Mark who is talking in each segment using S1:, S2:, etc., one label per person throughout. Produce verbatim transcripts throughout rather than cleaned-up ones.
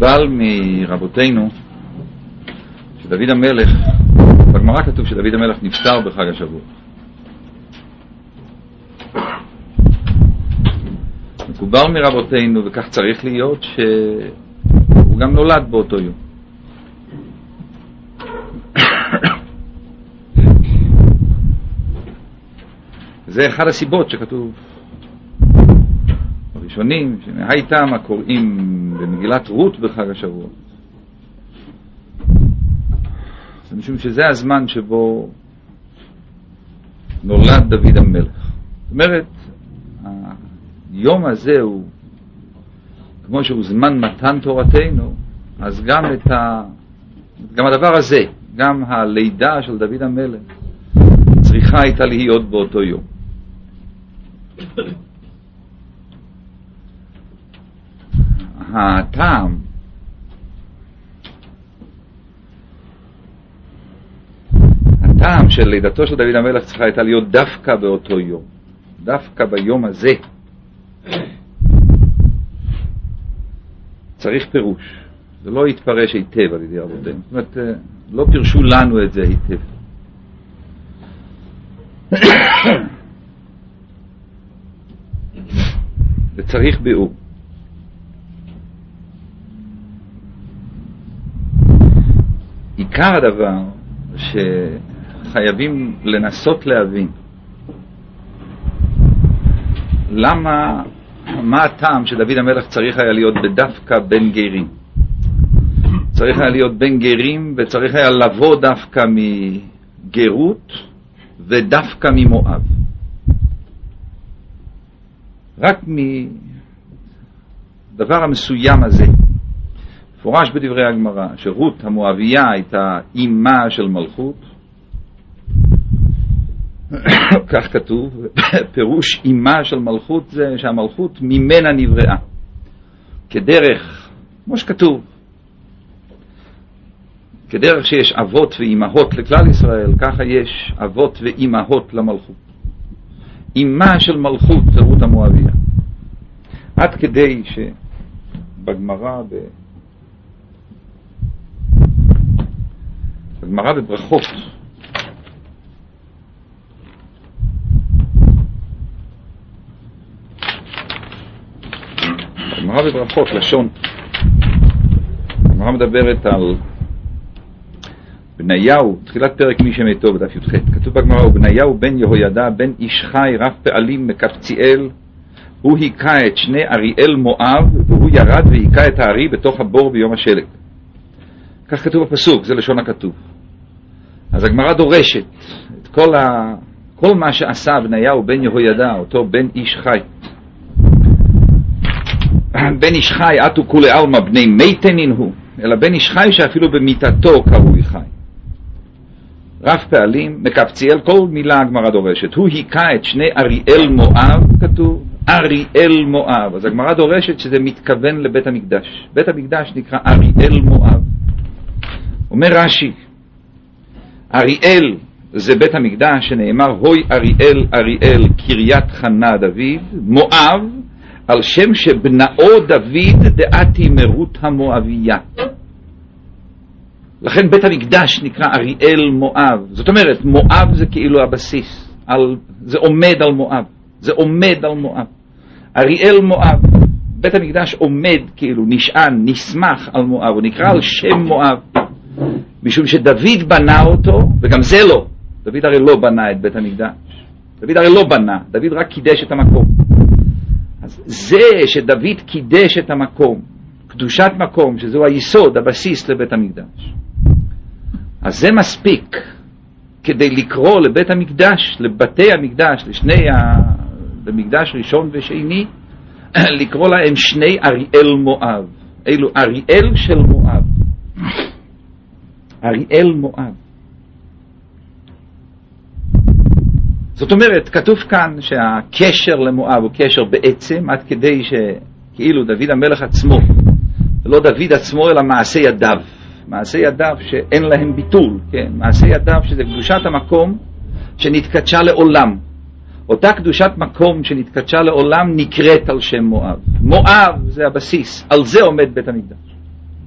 S1: מקובל מרבותינו שדוד המלך, בגמרא כתוב שדוד המלך נפטר בחג השבוע. מקובל מרבותינו, וכך צריך להיות, שהוא גם נולד באותו יום. זה אחד הסיבות שכתוב הראשונים, שהייתם הקוראים במגילת רות בחג השבוע. זה משום שזה הזמן שבו נולד דוד המלך. זאת אומרת, היום הזה הוא, כמו שהוא זמן מתן תורתנו, אז גם את ה, גם הדבר הזה, גם הלידה של דוד המלך, צריכה הייתה להיות באותו יום. הטעם הטעם של לידתו של דוד המלך צריכה הייתה להיות דווקא באותו יום, דווקא ביום הזה. צריך פירוש, זה לא יתפרש היטב על ידי רבותינו, זאת אומרת, לא פירשו לנו את זה היטב. וצריך ביאור. עיקר הדבר שחייבים לנסות להבין, למה, מה הטעם שדוד המלך צריך היה להיות בדווקא בין גרים? צריך היה להיות בין גרים, וצריך היה לבוא דווקא מגרות ודווקא ממואב. רק מדבר המסוים הזה פורש בדברי הגמרא שרות המואביה הייתה אימה של מלכות, כך כתוב. פירוש אימה של מלכות זה שהמלכות ממנה נבראה, כדרך, כמו שכתוב, כדרך שיש אבות ואימהות לכלל ישראל, ככה יש אבות ואימהות למלכות. אימה של מלכות זה רות המואביה, עד כדי שבגמרא ב... בגמרא בברכות בגמרא בברכות לשון, הגמרא מדברת על בניהו, תחילת פרק מי שמתו בדף י"ח, כתוב בגמרא, ובניהו בן יהוידע בן איש חי רב פעלים מקפציאל, הוא היכה את שני אריאל מואב, והוא ירד והיכה את הארי בתוך הבור ביום השלג. כך כתוב בפסוק, זה לשון הכתוב. אז הגמרא דורשת את כל, ה... כל מה שעשה בניהו בן יהוידע, אותו בן איש חי. בן איש חי עטו כולי עלמא בני מיתנין הוא, אלא בן איש חי שאפילו במיתתו קרוי חי. רב פעלים, מקפציאל, כל מילה הגמרא דורשת. הוא היכה את שני אריאל מואב, כתוב אריאל מואב. אז הגמרא דורשת שזה מתכוון לבית המקדש. בית המקדש נקרא אריאל מואב. אומר רש"י, אריאל זה בית המקדש שנאמר הוי אריאל אריאל קריית חנה דוד, מואב על שם שבנאו דוד דעתי מרות המואביה. לכן בית המקדש נקרא אריאל מואב. זאת אומרת, מואב זה כאילו הבסיס, על, זה עומד על מואב, זה עומד על מואב. אריאל מואב, בית המקדש עומד כאילו, נשען, נסמך על מואב, הוא נקרא על שם מואב, משום שדוד בנה אותו, וגם זה לא, דוד הרי לא בנה את בית המקדש, דוד הרי לא בנה, דוד רק קידש את המקום. אז זה שדוד קידש את המקום, קדושת מקום, שזהו היסוד, הבסיס לבית המקדש, אז זה מספיק כדי לקרוא לבית המקדש, לבתי המקדש, לשני ה... במקדש ראשון ושני, לקרוא להם שני אריאל מואב. אלו אריאל של מואב, אריאל מואב. זאת אומרת, כתוב כאן שהקשר למואב הוא קשר בעצם, עד כדי שכאילו דוד המלך עצמו, לא דוד עצמו אלא מעשה ידיו, מעשה ידיו שאין להם ביטול, כן? מעשה ידיו שזה קדושת המקום שנתקדשה לעולם. אותה קדושת מקום שנתקדשה לעולם נקראת על שם מואב. מואב זה הבסיס, על זה עומד בית המקדש.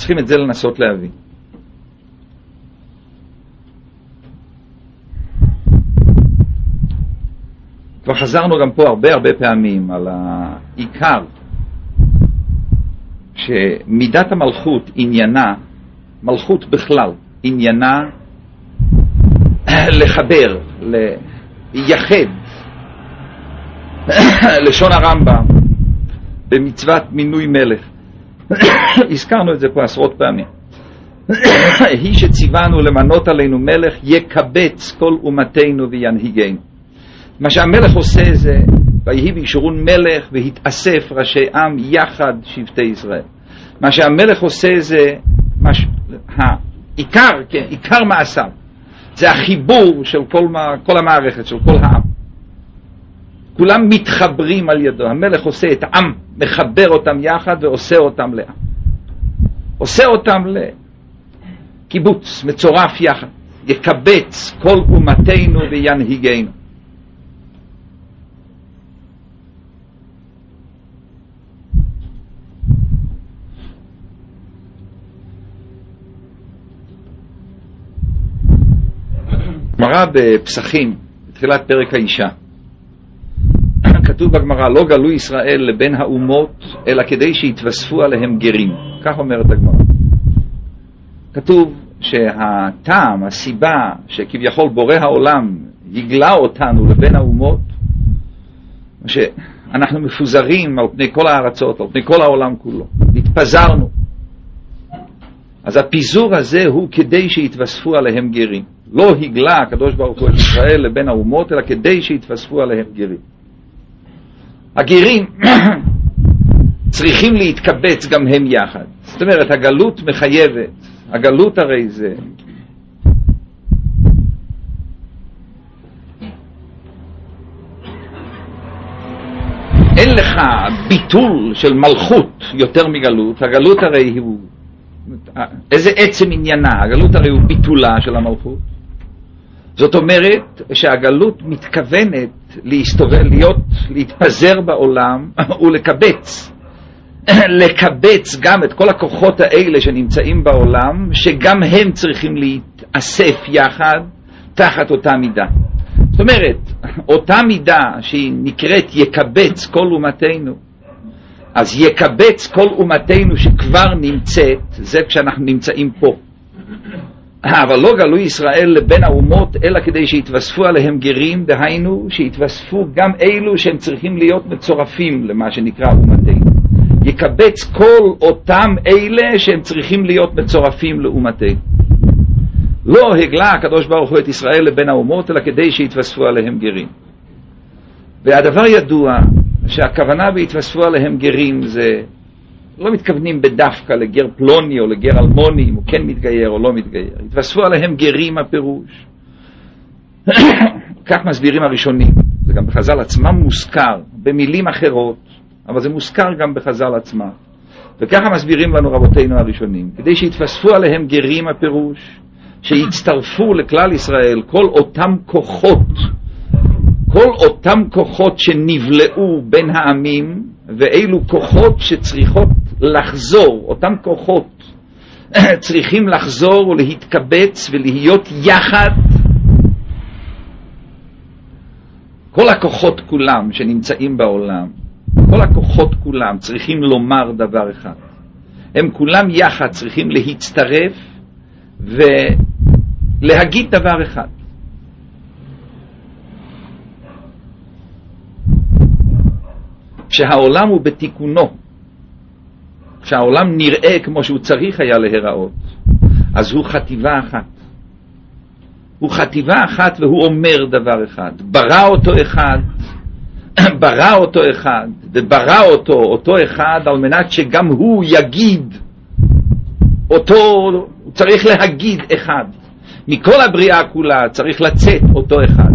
S1: צריכים את זה לנסות להבין. כבר חזרנו גם פה הרבה הרבה פעמים על העיקר שמידת המלכות עניינה, מלכות בכלל עניינה לחבר, לייחד, לשון הרמב"ם במצוות מינוי מלך. הזכרנו את זה פה עשרות פעמים. היא שציוונו למנות עלינו מלך יקבץ כל אומתנו וינהיגנו. מה שהמלך עושה זה ויהי בישורון מלך והתאסף ראשי עם יחד שבטי ישראל. מה שהמלך עושה זה מש... העיקר, כן, עיקר מעשיו זה החיבור של כל, מה... כל המערכת, של כל העם. כולם מתחברים על ידו. המלך עושה את העם, מחבר אותם יחד ועושה אותם לעם. עושה אותם לקיבוץ, מצורף יחד. יקבץ כל אומתנו וינהיגנו. גמרא בפסחים, בתחילת פרק האישה, כתוב בגמרא, לא גלו ישראל לבין האומות אלא כדי שיתווספו עליהם גרים. כך אומרת הגמרא. כתוב שהטעם, הסיבה שכביכול בורא העולם יגלה אותנו לבין האומות, שאנחנו מפוזרים על פני כל הארצות, על פני כל העולם כולו, התפזרנו. אז הפיזור הזה הוא כדי שיתווספו עליהם גרים. לא הגלה הקדוש ברוך הוא את ישראל לבין האומות, אלא כדי שיתווספו עליהם גרים. הגרים צריכים להתקבץ גם הם יחד. זאת אומרת, הגלות מחייבת. הגלות הרי זה אין לך ביטול של מלכות יותר מגלות. הגלות הרי הוא איזה עצם עניינה? הגלות הרי הוא ביטולה של המלכות. זאת אומרת שהגלות מתכוונת להסתובב, להיות, להתפזר בעולם ולקבץ. לקבץ גם את כל הכוחות האלה שנמצאים בעולם, שגם הם צריכים להתאסף יחד תחת אותה מידה. זאת אומרת, אותה מידה שהיא נקראת יקבץ כל אומתנו, אז יקבץ כל אומתנו שכבר נמצאת, זה כשאנחנו נמצאים פה. אבל לא גלו ישראל לבין האומות אלא כדי שיתווספו עליהם גרים, דהיינו שיתווספו גם אלו שהם צריכים להיות מצורפים למה שנקרא אומתנו. יקבץ כל אותם אלה שהם צריכים להיות מצורפים לאומתנו. לא הגלה הקדוש ברוך הוא את ישראל לבין האומות אלא כדי שיתווספו עליהם גרים. והדבר ידוע שהכוונה בהתווספו עליהם גרים זה לא מתכוונים בדווקא לגר פלוני או לגר אלמוני, אם הוא כן מתגייר או לא מתגייר. התווספו עליהם גרים הפירוש. כך מסבירים הראשונים. זה גם בחז"ל עצמם מוזכר, במילים אחרות, אבל זה מוזכר גם בחז"ל עצמם. וככה מסבירים לנו רבותינו הראשונים. כדי שיתווספו עליהם גרים הפירוש, שיצטרפו לכלל ישראל כל אותם כוחות, כל אותם כוחות שנבלעו בין העמים, ואילו כוחות שצריכות לחזור, אותם כוחות צריכים לחזור ולהתקבץ ולהיות יחד. כל הכוחות כולם שנמצאים בעולם, כל הכוחות כולם צריכים לומר דבר אחד. הם כולם יחד צריכים להצטרף ולהגיד דבר אחד. כשהעולם הוא בתיקונו, כשהעולם נראה כמו שהוא צריך היה להיראות, אז הוא חטיבה אחת. הוא חטיבה אחת והוא אומר דבר אחד. ברא אותו אחד, ברא אותו אחד, וברא אותו, אותו אחד, על מנת שגם הוא יגיד אותו, הוא צריך להגיד אחד. מכל הבריאה כולה צריך לצאת אותו אחד.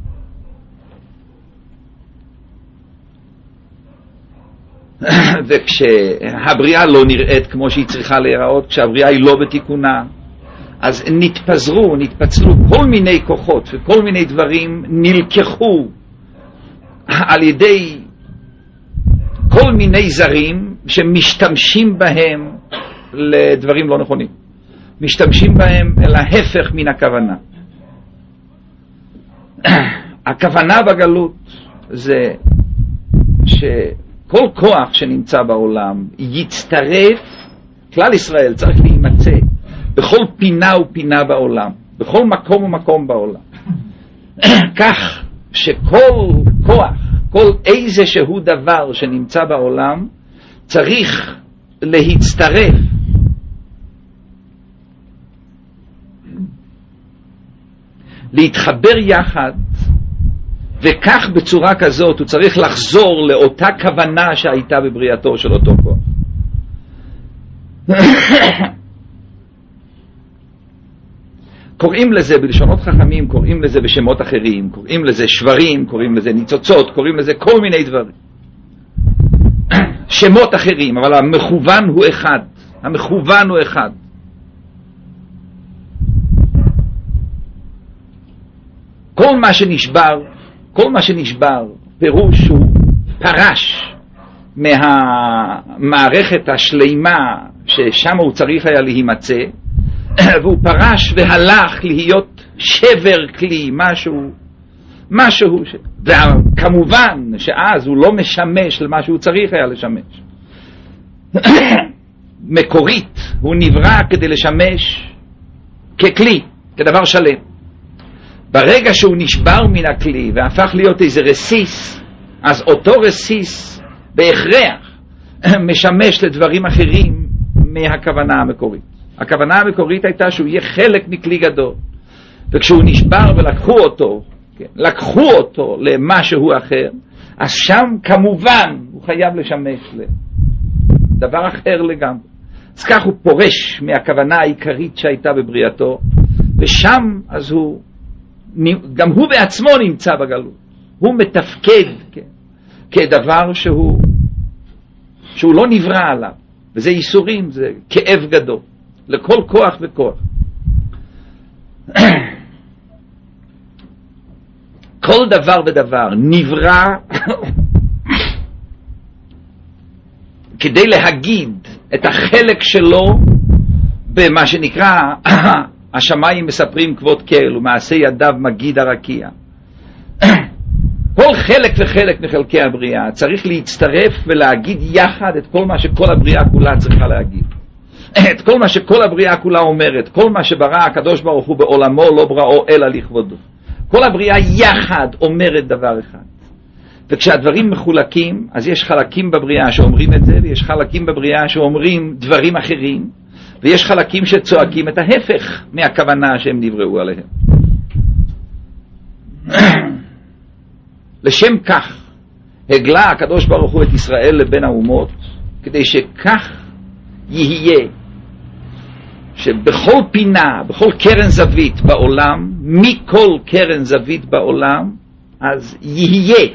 S1: וכשהבריאה לא נראית כמו שהיא צריכה להיראות, כשהבריאה היא לא בתיקונה, אז נתפזרו, נתפצלו כל מיני כוחות וכל מיני דברים נלקחו על ידי כל מיני זרים שמשתמשים בהם לדברים לא נכונים. משתמשים בהם אל ההפך מן הכוונה. הכוונה בגלות זה שכל כוח שנמצא בעולם יצטרף, כלל ישראל צריך להימצא בכל פינה ופינה בעולם, בכל מקום ומקום בעולם. כך שכל כוח, כל איזה שהוא דבר שנמצא בעולם צריך להצטרף להתחבר יחד, וכך בצורה כזאת הוא צריך לחזור לאותה כוונה שהייתה בבריאתו של אותו כוח. קוראים לזה בלשונות חכמים, קוראים לזה בשמות אחרים, קוראים לזה שברים, קוראים לזה ניצוצות, קוראים לזה כל מיני דברים, שמות אחרים, אבל המכוון הוא אחד. המכוון הוא אחד. כל מה שנשבר, כל מה שנשבר, פירוש הוא פרש מהמערכת השלימה ששם הוא צריך היה להימצא, והוא פרש והלך להיות שבר כלי, משהו, משהו, ש... וכמובן שאז הוא לא משמש למה שהוא צריך היה לשמש. מקורית, הוא נברא כדי לשמש ככלי, כדבר שלם. ברגע שהוא נשבר מן הכלי והפך להיות איזה רסיס, אז אותו רסיס בהכרח משמש לדברים אחרים מהכוונה המקורית. הכוונה המקורית הייתה שהוא יהיה חלק מכלי גדול, וכשהוא נשבר ולקחו אותו, כן, לקחו אותו למשהו אחר, אז שם כמובן הוא חייב לשמש לדבר אחר לגמרי. אז כך הוא פורש מהכוונה העיקרית שהייתה בבריאתו, ושם אז הוא, גם הוא בעצמו נמצא בגלות. הוא מתפקד, כן, כדבר שהוא, שהוא לא נברא עליו, וזה ייסורים, זה כאב גדול לכל כוח וכוח. כל דבר ודבר נברא כדי להגיד את החלק שלו במה שנקרא השמיים מספרים כבוד קהל ומעשה ידיו מגיד הרקיע. כל חלק וחלק מחלקי הבריאה צריך להצטרף ולהגיד יחד את כל מה שכל הבריאה כולה צריכה להגיד, את כל מה שכל הבריאה כולה אומרת. כל מה שברא הקדוש ברוך הוא בעולמו לא בראו אלא לכבודו. כל הבריאה יחד אומרת דבר אחד. וכשהדברים מחולקים, אז יש חלקים בבריאה שאומרים את זה, ויש חלקים בבריאה שאומרים דברים אחרים, ויש חלקים שצועקים את ההפך מהכוונה שהם נבראו עליהם. לשם כך הגלה הקדוש ברוך הוא את ישראל לבין האומות, כדי שכך יהיה שבכל פינה, בכל קרן זווית בעולם, מכל קרן זווית בעולם, אז יהיה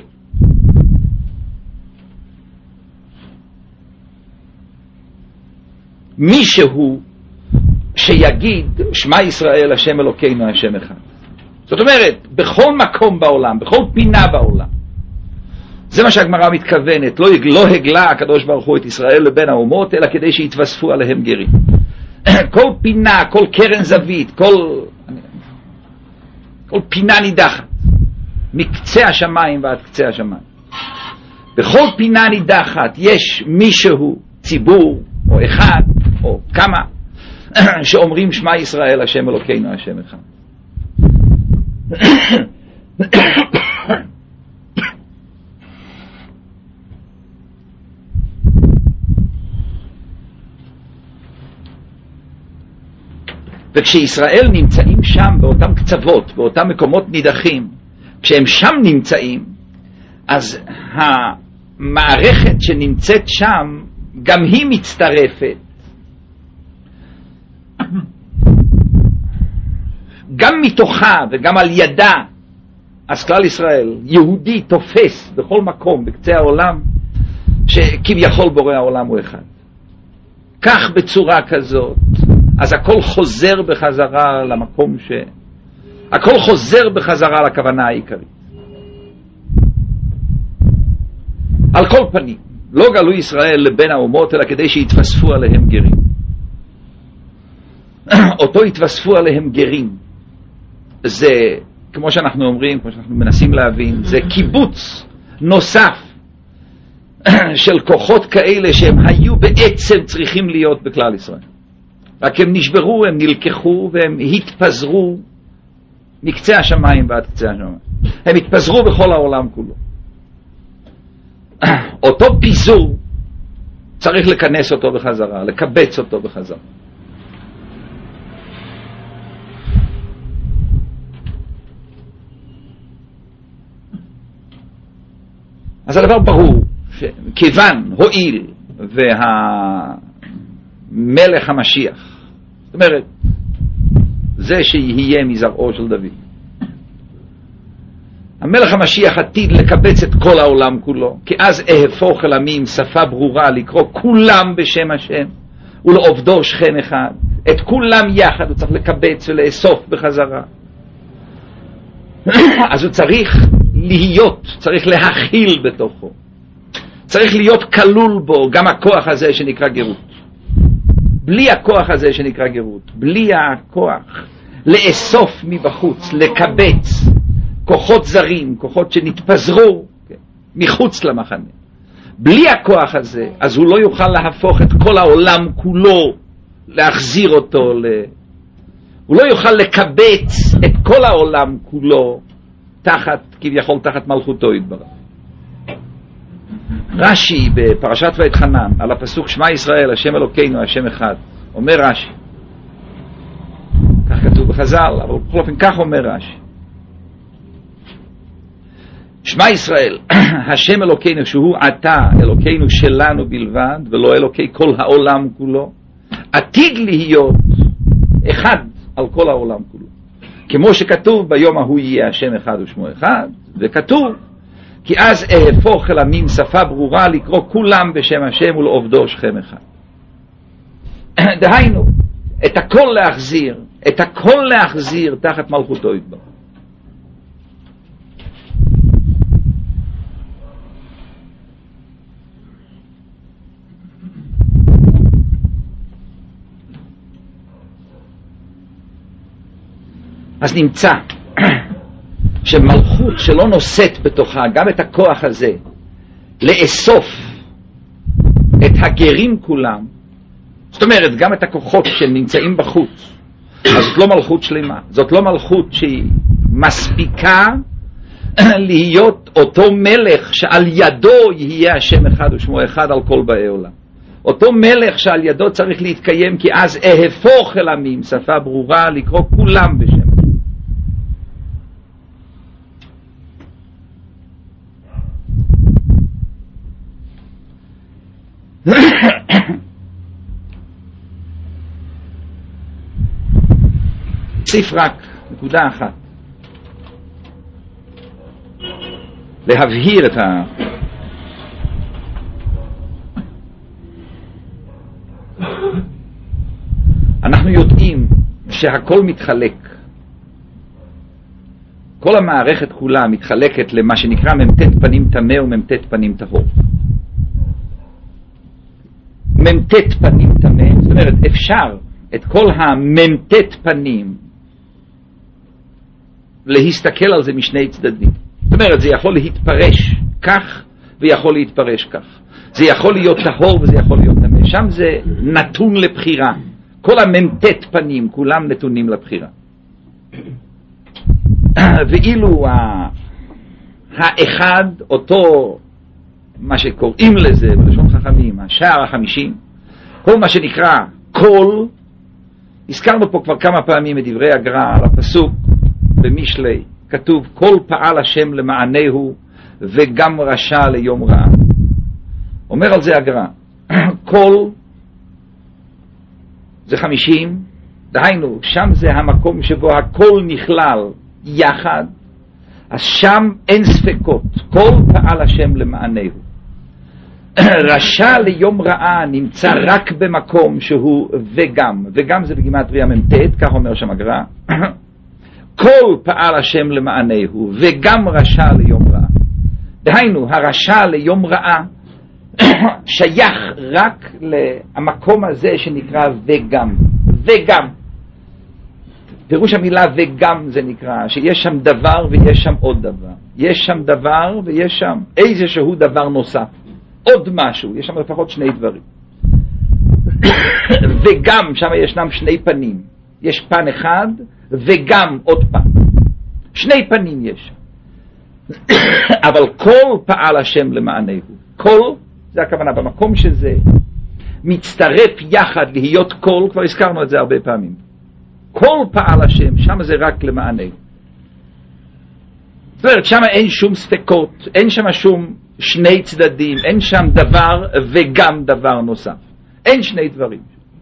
S1: מישהו שיגיד שמע ישראל השם אלוקינו השם אחד. זאת אומרת, בכל מקום בעולם, בכל פינה בעולם. זה מה שהגמרא מתכוונת. לא, לא הגלה הקדוש ברוך הוא את ישראל לבין האומות, אלא כדי שיתווספו עליהם גרים. כל פינה, כל קרן זווית, כל, כל פינה נידחת, מקצה השמיים ועד קצה השמיים. בכל פינה נידחת יש מישהו, ציבור, או אחד, או כמה, שאומרים שמע ישראל השם אלוקינו השם אחד. וכשישראל נמצאים שם באותם קצוות, באותם מקומות נידחים, כשהם שם נמצאים, אז המערכת שנמצאת שם גם היא מצטרפת, גם מתוכה וגם על ידה. אז כלל ישראל יהודי תופס בכל מקום בקצה העולם שכביכול בורא העולם הוא אחד. כך בצורה כזאת אז הכל חוזר בחזרה למקום ש... הכל חוזר בחזרה לכוונה העיקרית. על כל פנים לא גלו ישראל לבין האומות אלא כדי שיתווספו עליהם גרים. אותו התווספו עליהם גרים. זה, כמו שאנחנו אומרים, כמו שאנחנו מנסים להבין, זה קיבוץ נוסף של כוחות כאלה שהם היו בעצם צריכים להיות בכלל ישראל. רק הם נשברו, הם נלקחו והם התפזרו מקצה השמיים ועד קצה השמיים. הם התפזרו בכל העולם כולו. אותו פיזור צריך לכנס אותו בחזרה, לקבץ אותו בחזרה. אז הדבר ברור, שכיוון, הועיל, והמלך המשיח, זאת אומרת, זה שיהיה מזרעו של דוד. המלך המשיח עתיד לקבץ את כל העולם כולו, כי אז אהפוך אל עמים שפה ברורה לקרוא כולם בשם השם, ולעובדו שכם אחד. את כולם יחד הוא צריך לקבץ ולאסוף בחזרה. אז הוא צריך להיות, צריך להכיל בתוכו. צריך להיות כלול בו גם הכוח הזה שנקרא גרות. בלי הכוח הזה שנקרא גרות, בלי הכוח לאסוף מבחוץ, לקבץ כוחות זרים, כוחות שנתפזרו כן, מחוץ למחנה. בלי הכוח הזה, אז הוא לא יוכל להפוך את כל העולם כולו, להחזיר אותו, ל... הוא לא יוכל לקבץ את כל העולם כולו תחת, כביכול תחת מלכותו יתברך. רש"י בפרשת ואתחנן, על הפסוק שמע ישראל, השם אלוקינו, השם אחד, אומר רש"י, כך כתוב בחז"ל, אבל בכל אופן כך אומר רש"י, שמע ישראל, השם אלוקינו שהוא עתה אלוקינו שלנו בלבד ולא אלוקי כל העולם כולו, עתיד להיות אחד על כל העולם כולו, כמו שכתוב ביום ההוא יהיה השם אחד ושמו אחד, וכתוב כי אז אהפוך אל עמים שפה ברורה לקרוא כולם בשם השם ולעובדו שכם אחד. דהיינו, את הכל להחזיר, את הכל להחזיר תחת מלכותו יתברך. אז נמצא שמלכות שלא נושאת בתוכה גם את הכוח הזה לאסוף את הגרים כולם, זאת אומרת גם את הכוחות שנמצאים בחוץ, אז זאת לא מלכות שלמה, זאת לא מלכות שהיא מספיקה להיות אותו מלך שעל ידו יהיה השם אחד ושמו אחד על כל באי עולם. אותו מלך שעל ידו צריך להתקיים, כי אז אהפוך אל עמים שפה ברורה לקרוא כולם בשם. ציף רק נקודה אחת להבהיר את ה... אנחנו יודעים שהכל מתחלק, כל המערכת כולה מתחלקת למה שנקרא ממתת פנים תמה וממתת פנים טהור. ממתת פנים תמה, זאת אומרת אפשר את כל הממתת פנים להסתכל על זה משני צדדים. זאת אומרת זה יכול להתפרש כך ויכול להתפרש כך, זה יכול להיות טהור וזה יכול להיות תמה, שם זה נתון לבחירה. כל הממתת פנים כולם נתונים לבחירה. ואילו האחד, אותו מה שקוראים לזה בלשון חכמים השער החמישים, כל מה שנקרא כל, הזכרנו פה כבר כמה פעמים את דברי הגר"א על הפסוק במשלי, כתוב כל פעל השם למענהו וגם רשע ליום רע. אומר על זה הגר"א, כל זה חמישים, דהיינו שם זה המקום שבו הכל נכלל יחד, אז שם אין ספקות, כל פעל השם למענהו. רשע ליום רעה נמצא רק במקום שהוא וגם, וגם זה בגימטריה ממתת, כך אומר שם הגר"א, כל פעל השם למענהו וגם רשע ליום רעה. דהיינו הרשע ליום רעה שייך רק למקום הזה שנקרא וגם, וגם, פירוש המילה וגם זה נקרא, שיש שם דבר ויש שם עוד דבר. יש שם דבר ויש שם איזשהו דבר נוסף. עוד משהו, יש שם לפחות שני דברים. וגם, שם ישנם שני פנים. יש פן אחד וגם עוד פן. שני פנים יש. אבל כל פעל השם למענהו. כל, זה הכוונה, במקום שזה מצטרף יחד להיות כל, כבר הזכרנו את זה הרבה פעמים. כל פעל השם, שם זה רק למענהו. זאת אומרת, שם אין שום ספקות, אין שם שום שני צדדים, אין שם דבר וגם דבר נוסף. אין שני דברים.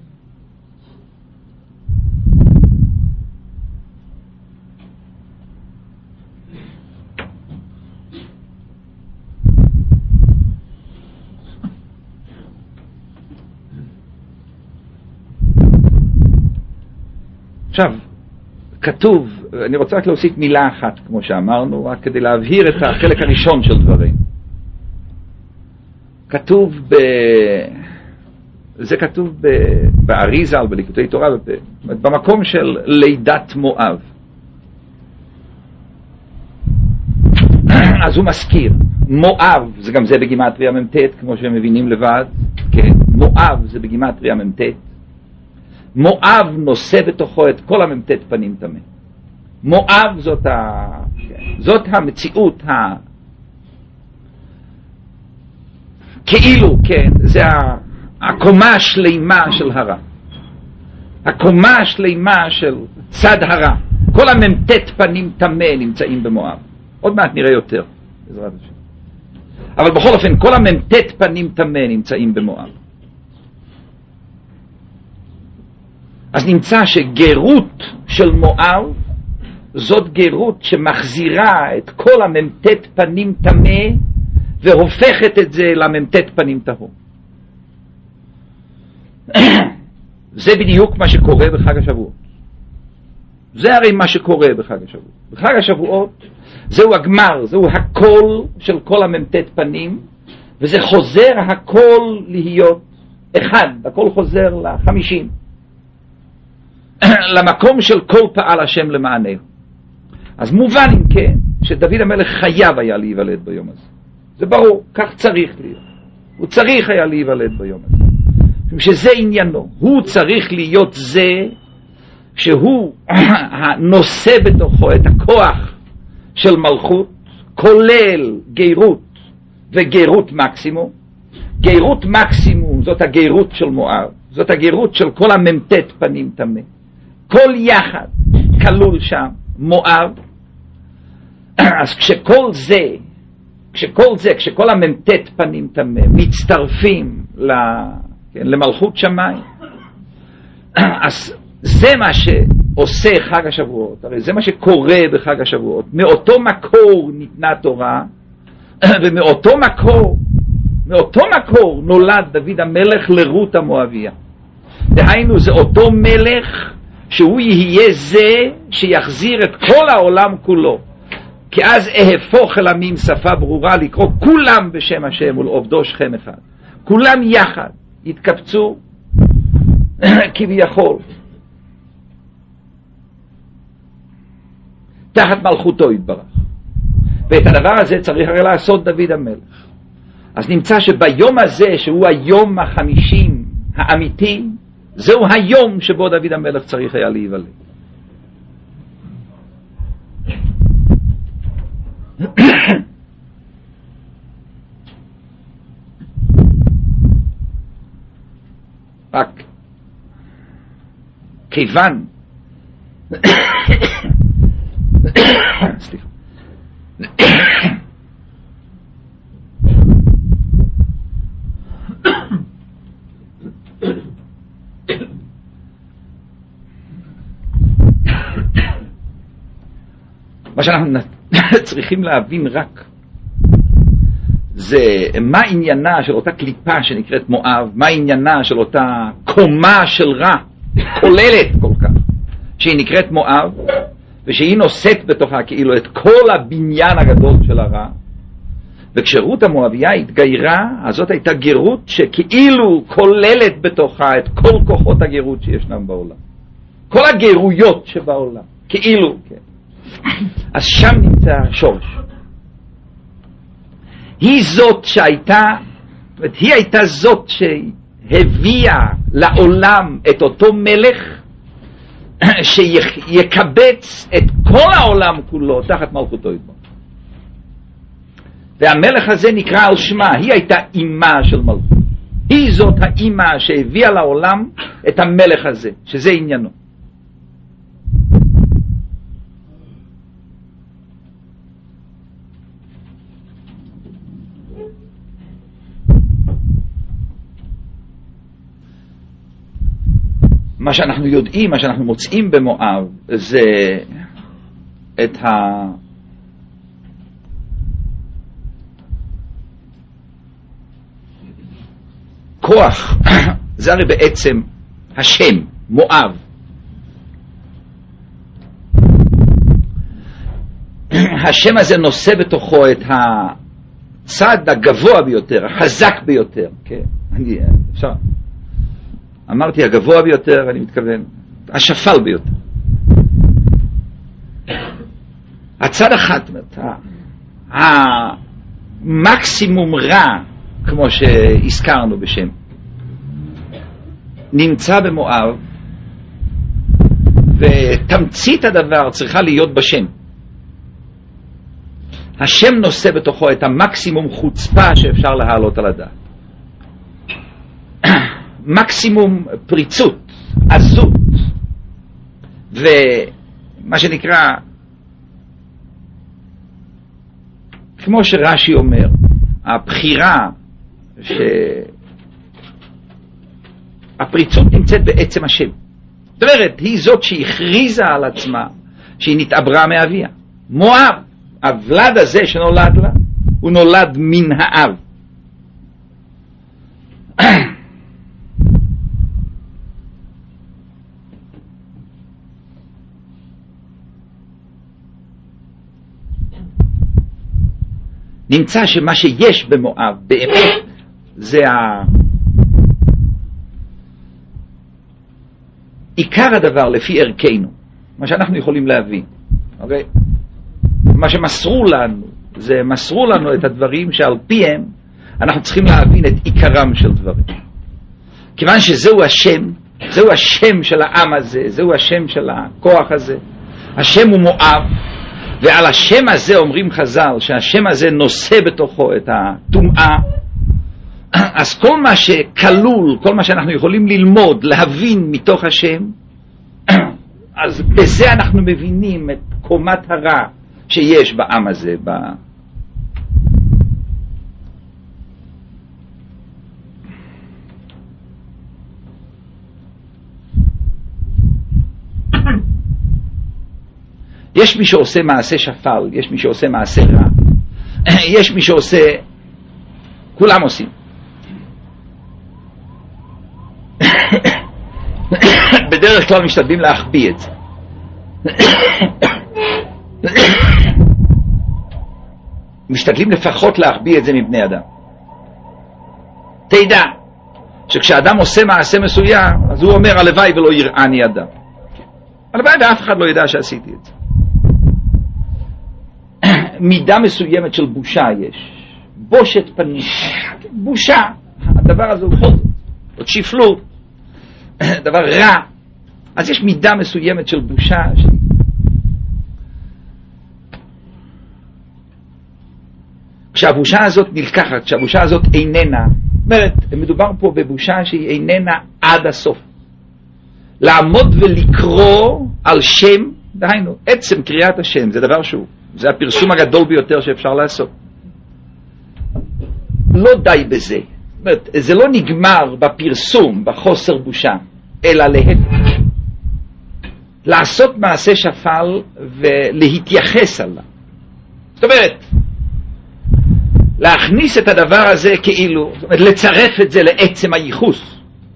S1: עכשיו, כתוב, אני רוצה רק להוסיף מילה אחת, כמו שאמרנו, רק כדי להבהיר את החלק הראשון של דברים. כתוב ב... זה כתוב ב... באריז"ל, בליקוטי תורה, במקום של לידת מואב. אז הוא מזכיר, מואב, זה גם זה בגימטריה ממתת, כמו שהם מבינים לבד, כן, מואב זה בגימטריה ממתת. מואב נושא בתוכו את כל הממתת פנים תמה. מואב זאת, ה... זאת המציאות ה... כאילו, כן, זה הקומה השלימה של הרע. הקומה השלימה של צד הרע. כל הממתת פנים תמה נמצאים במואב. עוד מעט נראה יותר, בעזרת השם. אבל בכל אופן, כל הממתת פנים תמה נמצאים במואב. אז נמצא שגירות של מואב זאת גירות שמחזירה את כל הממתת פנים תמה והופכת את זה לממתת פנים טהור. זה בדיוק מה שקורה בחג השבועות. זה הרי מה שקורה בחג השבועות. בחג השבועות זהו הגמר, זהו הכל של כל הממתת פנים, וזה חוזר הכל להיות אחד, הכל חוזר לחמישים. למקום של כל פעל השם למענהו. אז מובן אם כן, שדוד המלך חייב היה להיוולד ביום הזה. זה ברור, כך צריך להיות. הוא צריך היה להיוולד ביום הזה. שזה עניינו. הוא צריך להיות זה שהוא נושא בתוכו את הכוח של מלכות, כולל גירות וגירות מקסימום. גירות מקסימום זאת הגירות של מואב, זאת הגירות של כל הממתת פנים תמה. כל יחד כלול שם, מואב. אז כשכל זה, כשכל זה, כשכל הממתת פנים תמה מצטרפים כן, למלכות שמיים, אז זה מה שעושה חג השבועות, הרי זה מה שקורה בחג השבועות. מאותו מקור ניתנה תורה, ומאותו מקור, מאותו מקור נולד דוד המלך לרות המואביה. דהיינו, זה אותו מלך שהוא יהיה זה שיחזיר את כל העולם כולו. כי אז אהפוך אל עמים שפה ברורה לקרוא כולם בשם השם ולעובדו שכם אחד. כולם יחד יתקבצו כביכול תחת מלכותו יתברך. ואת הדבר הזה צריך הרי לעשות דוד המלך. אז נמצא שביום הזה שהוא היום החמישים האמיתי, זהו היום שבו דוד המלך צריך היה להיוולד. רק כיוון סליחה מה שאנחנו צריכים להבין רק זה מה עניינה של אותה קליפה שנקראת מואב, מה עניינה של אותה קומה של רע כוללת כל כך שהיא נקראת מואב, ושהיא נושאת בתוכה כאילו את כל הבניין הגדול של הרע. וכשרות המואביה התגיירה, אז זאת הייתה גירות שכאילו כוללת בתוכה את כל כוחות הגירות שישנם בעולם. כל הגארויות שבעולם, כאילו, כן. אז שם נמצא השורש. היא זאת שהייתה, היא הייתה זאת שהביאה לעולם את אותו מלך שיקבץ את כל העולם כולו תחת מלכותו יתברך. והמלך הזה נקרא על שמה, היא הייתה אימה של מלכות. היא זאת האימא שהביאה לעולם את המלך הזה, שזה עניינו. מה שאנחנו יודעים, מה שאנחנו מוצאים במואב, זה את ה... כוח, זה הרי בעצם השם, מואב. השם הזה נושא בתוכו את הצד הגבוה ביותר, החזק ביותר. כן, אני, אפשר. אמרתי הגבוה ביותר, אני מתכוון, השפל ביותר. הצד אחד, המקסימום רע, כמו שהזכרנו בשם, נמצא במואב, ותמצית הדבר צריכה להיות בשם. השם נושא בתוכו את המקסימום חוצפה שאפשר להעלות על הדעת. מקסימום פריצות, עזות, ומה שנקרא, כמו שרש"י אומר, הבחירה שהפריצות נמצאת בעצם השם. זאת אומרת, היא זאת שהכריזה על עצמה שהיא נתעברה מאביה. מואב, הוולד הזה שנולד לה, הוא נולד מן האב. נמצא שמה שיש במואב באמת זה ה... עיקר הדבר לפי ערכנו, מה שאנחנו יכולים להבין. אוקיי? מה שמסרו לנו, זה מסרו לנו את הדברים שעל פיהם אנחנו צריכים להבין את עיקרם של דברים. כיוון שזהו השם, זהו השם של העם הזה, זהו השם של הכוח הזה. השם הוא מואב, ועל השם הזה אומרים חז"ל שהשם הזה נושא בתוכו את הטומאה. אז כל מה שכלול, כל מה שאנחנו יכולים ללמוד, להבין מתוך השם, אז בזה אנחנו מבינים את קומת הרע שיש בעם הזה. ב... יש מי שעושה מעשה שפל, יש מי שעושה מעשה רע, יש מי שעושה, כולם עושים. בדרך כלל משתדלים להחביא את זה. משתדלים לפחות להחביא את זה מבני אדם. תדע שכשאדם עושה מעשה מסוים, אז הוא אומר הלוואי ולא יראני אדם. הלוואי ואף אחד לא ידע שעשיתי את זה. מידה מסוימת של בושה יש. בושת פנים. בושה. הדבר הזה הוא בכל זאת. עוד שפלות. דבר רע. אז יש מידה מסוימת של בושה. כשהבושה הזאת נלקחת, כשהבושה הזאת איננה, אומרת, מדובר פה בבושה שהיא איננה עד הסוף. לעמוד ולקרוא על שם, דהיינו, עצם קריאת השם, זה דבר שהוא, זה הפרסום הגדול ביותר שאפשר לעשות. לא די בזה. זאת אומרת, זה לא נגמר בפרסום, בחוסר בושה, אלא להפך. לעשות מעשה שפל ולהתייחס עליו. זאת אומרת, להכניס את הדבר הזה כאילו, זאת אומרת, לצרף את זה לעצם הייחוס.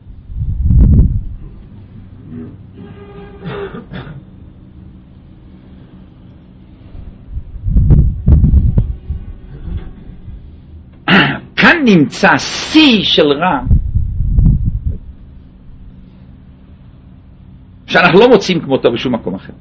S1: כאן נמצא שיא של רע, שאנחנו לא מוצאים כמותו בשום מקום אחר.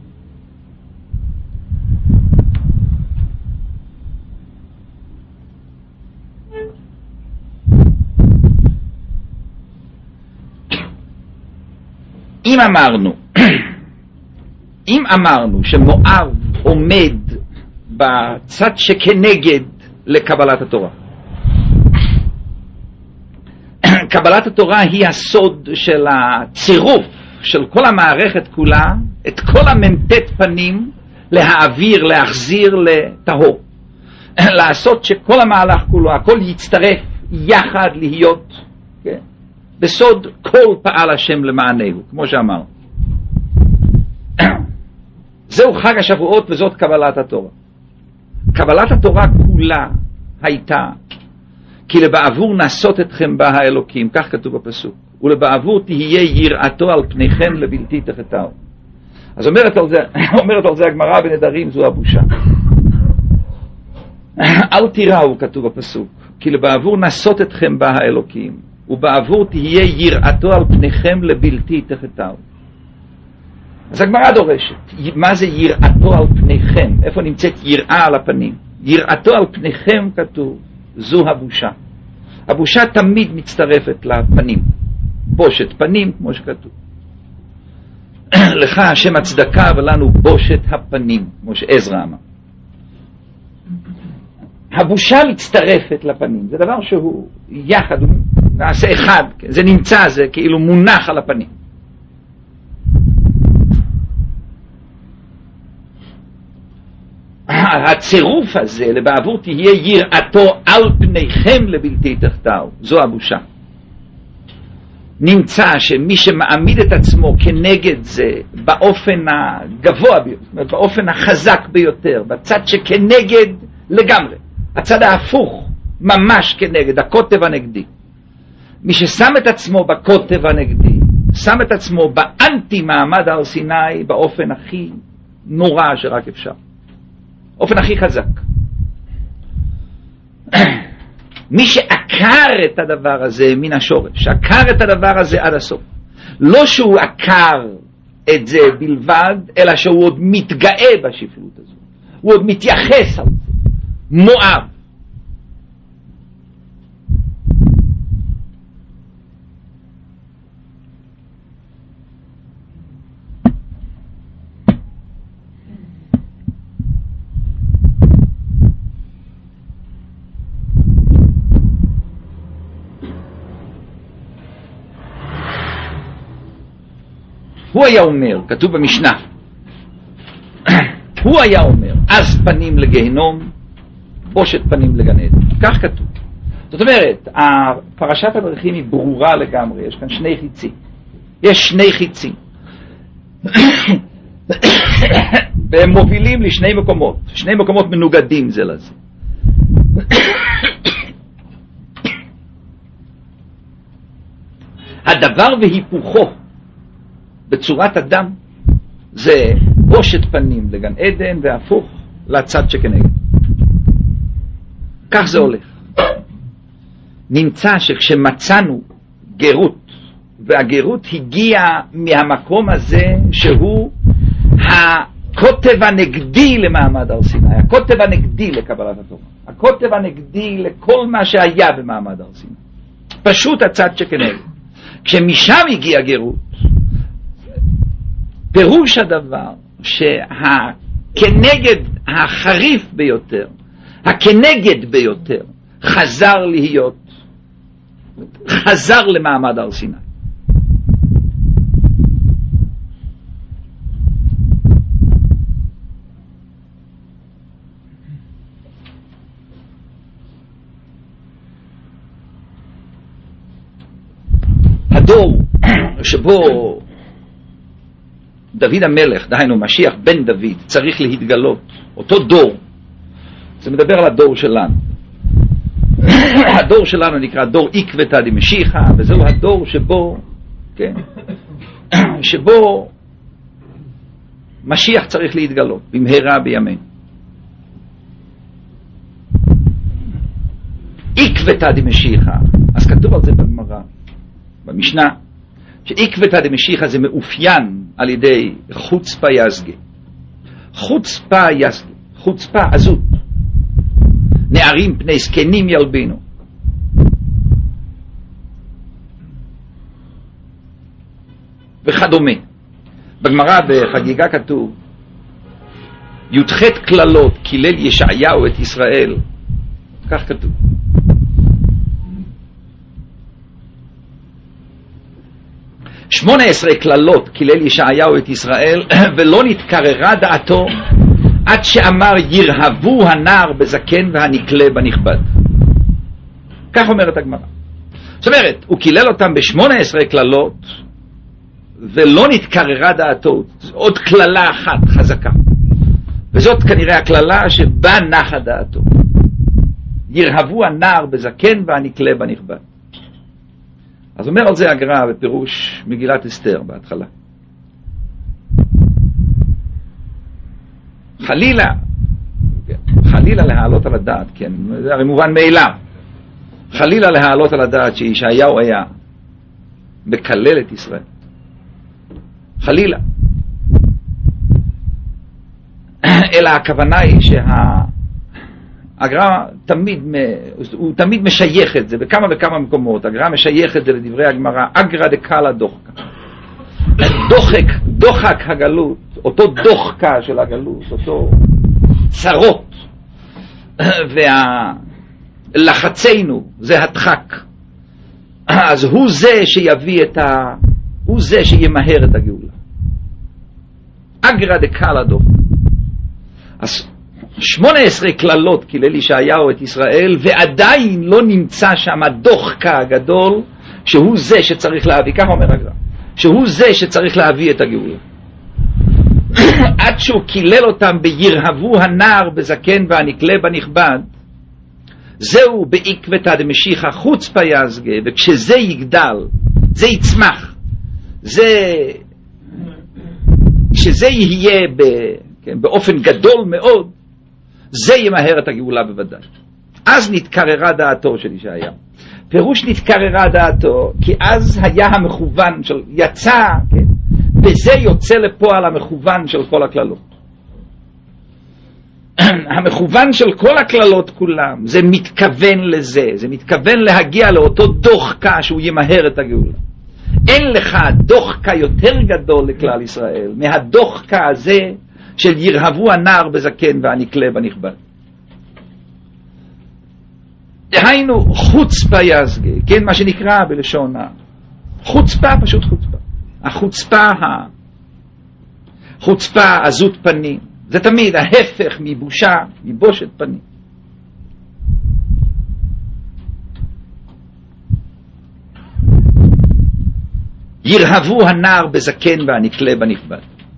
S1: אם אמרנו, אם אמרנו שמואב עומד בצד שכנגד לקבלת התורה, קבלת התורה היא הסוד של הצירוף של כל המערכת כולה, את כל הממתת פנים להעביר, להחזיר לטהור, לעשות שכל המהלך כולו, הכל יצטרף יחד להיות, כן? בסוד כל פעל השם למענהו, כמו שאמר. זהו חג השבועות וזאת קבלת התורה. קבלת התורה כולה הייתה כי לבעבור נסות אתכם בה האלוקים, כך כתוב בפסוק, ולבעבור תהיה יראתו על פניכם לבלתי תחתהו. אז אומרת על זה, אומרת על זה הגמרא בנדרים, זו הבושה. אל תיראו, כתוב בפסוק, כי לבעבור נסות אתכם בה האלוקים, ובעבור תהיה יראתו על פניכם לבלתי תחתהו. אז הגמרא דורשת, מה זה יראתו על פניכם? איפה נמצאת יראה על הפנים? יראתו על פניכם כתוב, זו הבושה. הבושה תמיד מצטרפת לפנים, בושת פנים כמו שכתוב. לך השם הצדקה ולנו בושת הפנים, כמו שעזרא אמר. הבושה מצטרפת לפנים, זה דבר שהוא יחד, הוא נעשה אחד, זה נמצא, זה כאילו מונח על הפנים. הצירוף הזה לבעבור תהיה יראתו על פניכם לבלתי תחתהו, זו הבושה. נמצא שמי שמעמיד את עצמו כנגד זה באופן הגבוה ביותר, באופן החזק ביותר, בצד שכנגד לגמרי, הצד ההפוך ממש כנגד, הקוטב הנגדי. מי ששם את עצמו בקוטב הנגדי, שם את עצמו באנטי מעמד הר סיני באופן הכי נורא שרק אפשר, אופן הכי חזק. מי שעקר את הדבר הזה מן השורש, עקר את הדבר הזה עד הסוף, לא שהוא עקר את זה בלבד, אלא שהוא עוד מתגאה בשפלות הזו, הוא עוד מתייחס על זה. מואב, הוא היה אומר, כתוב במשנה, הוא היה אומר, אז פנים לגיהנום, בושת פנים לגן עדן. כך כתוב. זאת אומרת, פרשת הדרכים היא ברורה לגמרי, יש כאן שני חיצים. יש שני חיצים. והם מובילים לשני מקומות, שני מקומות מנוגדים זה לזה. הדבר והיפוכו בצורת אדם זה בושת פנים לגן עדן והפוך לצד שכנגד. כך זה הולך. נמצא שכשמצאנו גרות, והגרות הגיעה מהמקום הזה שהוא הקוטב הנגדי למעמד הר סיני, הקוטב הנגדי לקבלת התורה, הקוטב הנגדי לכל מה שהיה במעמד הר סיני, פשוט הצד שכנגד. כשמשם הגיעה גרות, פירוש הדבר שהכנגד החריף ביותר, הכנגד ביותר, חזר להיות, חזר למעמד הר סיני. הדור שבו דוד המלך, דהיינו משיח בן דוד, צריך להתגלות, אותו דור, זה מדבר על הדור שלנו. הדור שלנו נקרא דור עקבתא דמשיחא, וזהו הדור שבו, כן, שבו משיח צריך להתגלות, במהרה בימינו. עקבתא דמשיחא, אז כתוב על זה בגמרא, במשנה, שעקבתא דמשיחא זה מאופיין על ידי חוצפה יזגה. חוצפה יזגה, חוצפה עזות. נערים פני זקנים ילבינו. וכדומה. בגמרא בחגיגה כתוב י"ח כללות קילל ישעיהו את ישראל, כך כתוב. שמונה עשרה כללות קילל ישעיהו את ישראל ולא נתקררה דעתו עד שאמר ירהבו הנער בזקן והנקלה בנכבד. כך אומרת הגמרא. זאת אומרת, הוא קילל אותם ב-שמונה עשרה כללות ולא נתקררה דעתו, עוד כללה אחת חזקה, וזאת כנראה הכללה שבה נחה דעתו. ירהבו הנער בזקן והנקלה בנכבד. אז אומר על זה הגר"א בפירוש מגילת אסתר בהתחלה. חלילה, חלילה להעלות על הדעת, כן, זה הרי מובן מאליו. חלילה להעלות על הדעת שישעיהו היה מקלל את ישראל. חלילה. אלא הכוונה היא שהגר"א תמיד, הוא תמיד משייך את זה בכמה וכמה מקומות. הגר"א משייך את זה לדברי הגמרא, אגרא דקאלה דוחקה. דוחק, דוחק הגלות, אותו דוחקה של הגלות, אותו צרות, והלחצנו זה הדחק. אז הוא זה שיביא את ה... הוא זה שימהר את הגאולה. אגרא דקאלה דוחקה. אז שמונה עשרה כללות קילל ישעיהו את ישראל, ועדיין לא נמצא שם הדוחקה הגדול, שהוא זה שצריך להביא, כך אומר הגר"א, שהוא זה שצריך להביא את הגאולה. עד שהוא קילל אותם בירהבו הנער בזקן והנקלה בנכבד, זהו בעקבתא דמשיחא חוצפה יזגה, וכשזה יגדל, זה יצמח, זה, כשזה יהיה ב, כן, באופן גדול מאוד, זה ימהר את הגאולה בוודאי. אז נתקררה דעתו של ישעיהו. פירוש נתקררה דעתו, כי אז היה המכוון של, יצא, כן, וזה יוצא לפועל המכוון של כל הכללות. המכוון של כל הכללות כולם, זה מתכוון לזה, זה מתכוון להגיע לאותו דוחקה שהוא ימהר את הגאולה. אין לך דוחקה יותר גדול לכלל ישראל, מהדוחקה הזה של ירהבו הנער בזקן והנקלה בנכבד. דהיינו חוצפה יזגה, כן, מה שנקרא בלשון חוצפה, פשוט חוצפה. החוצפה, חוצפה, עזות פנים, זה תמיד ההפך מבושה, מבושת פנים. ירהבו הנער בזקן והנקלה בנכבד.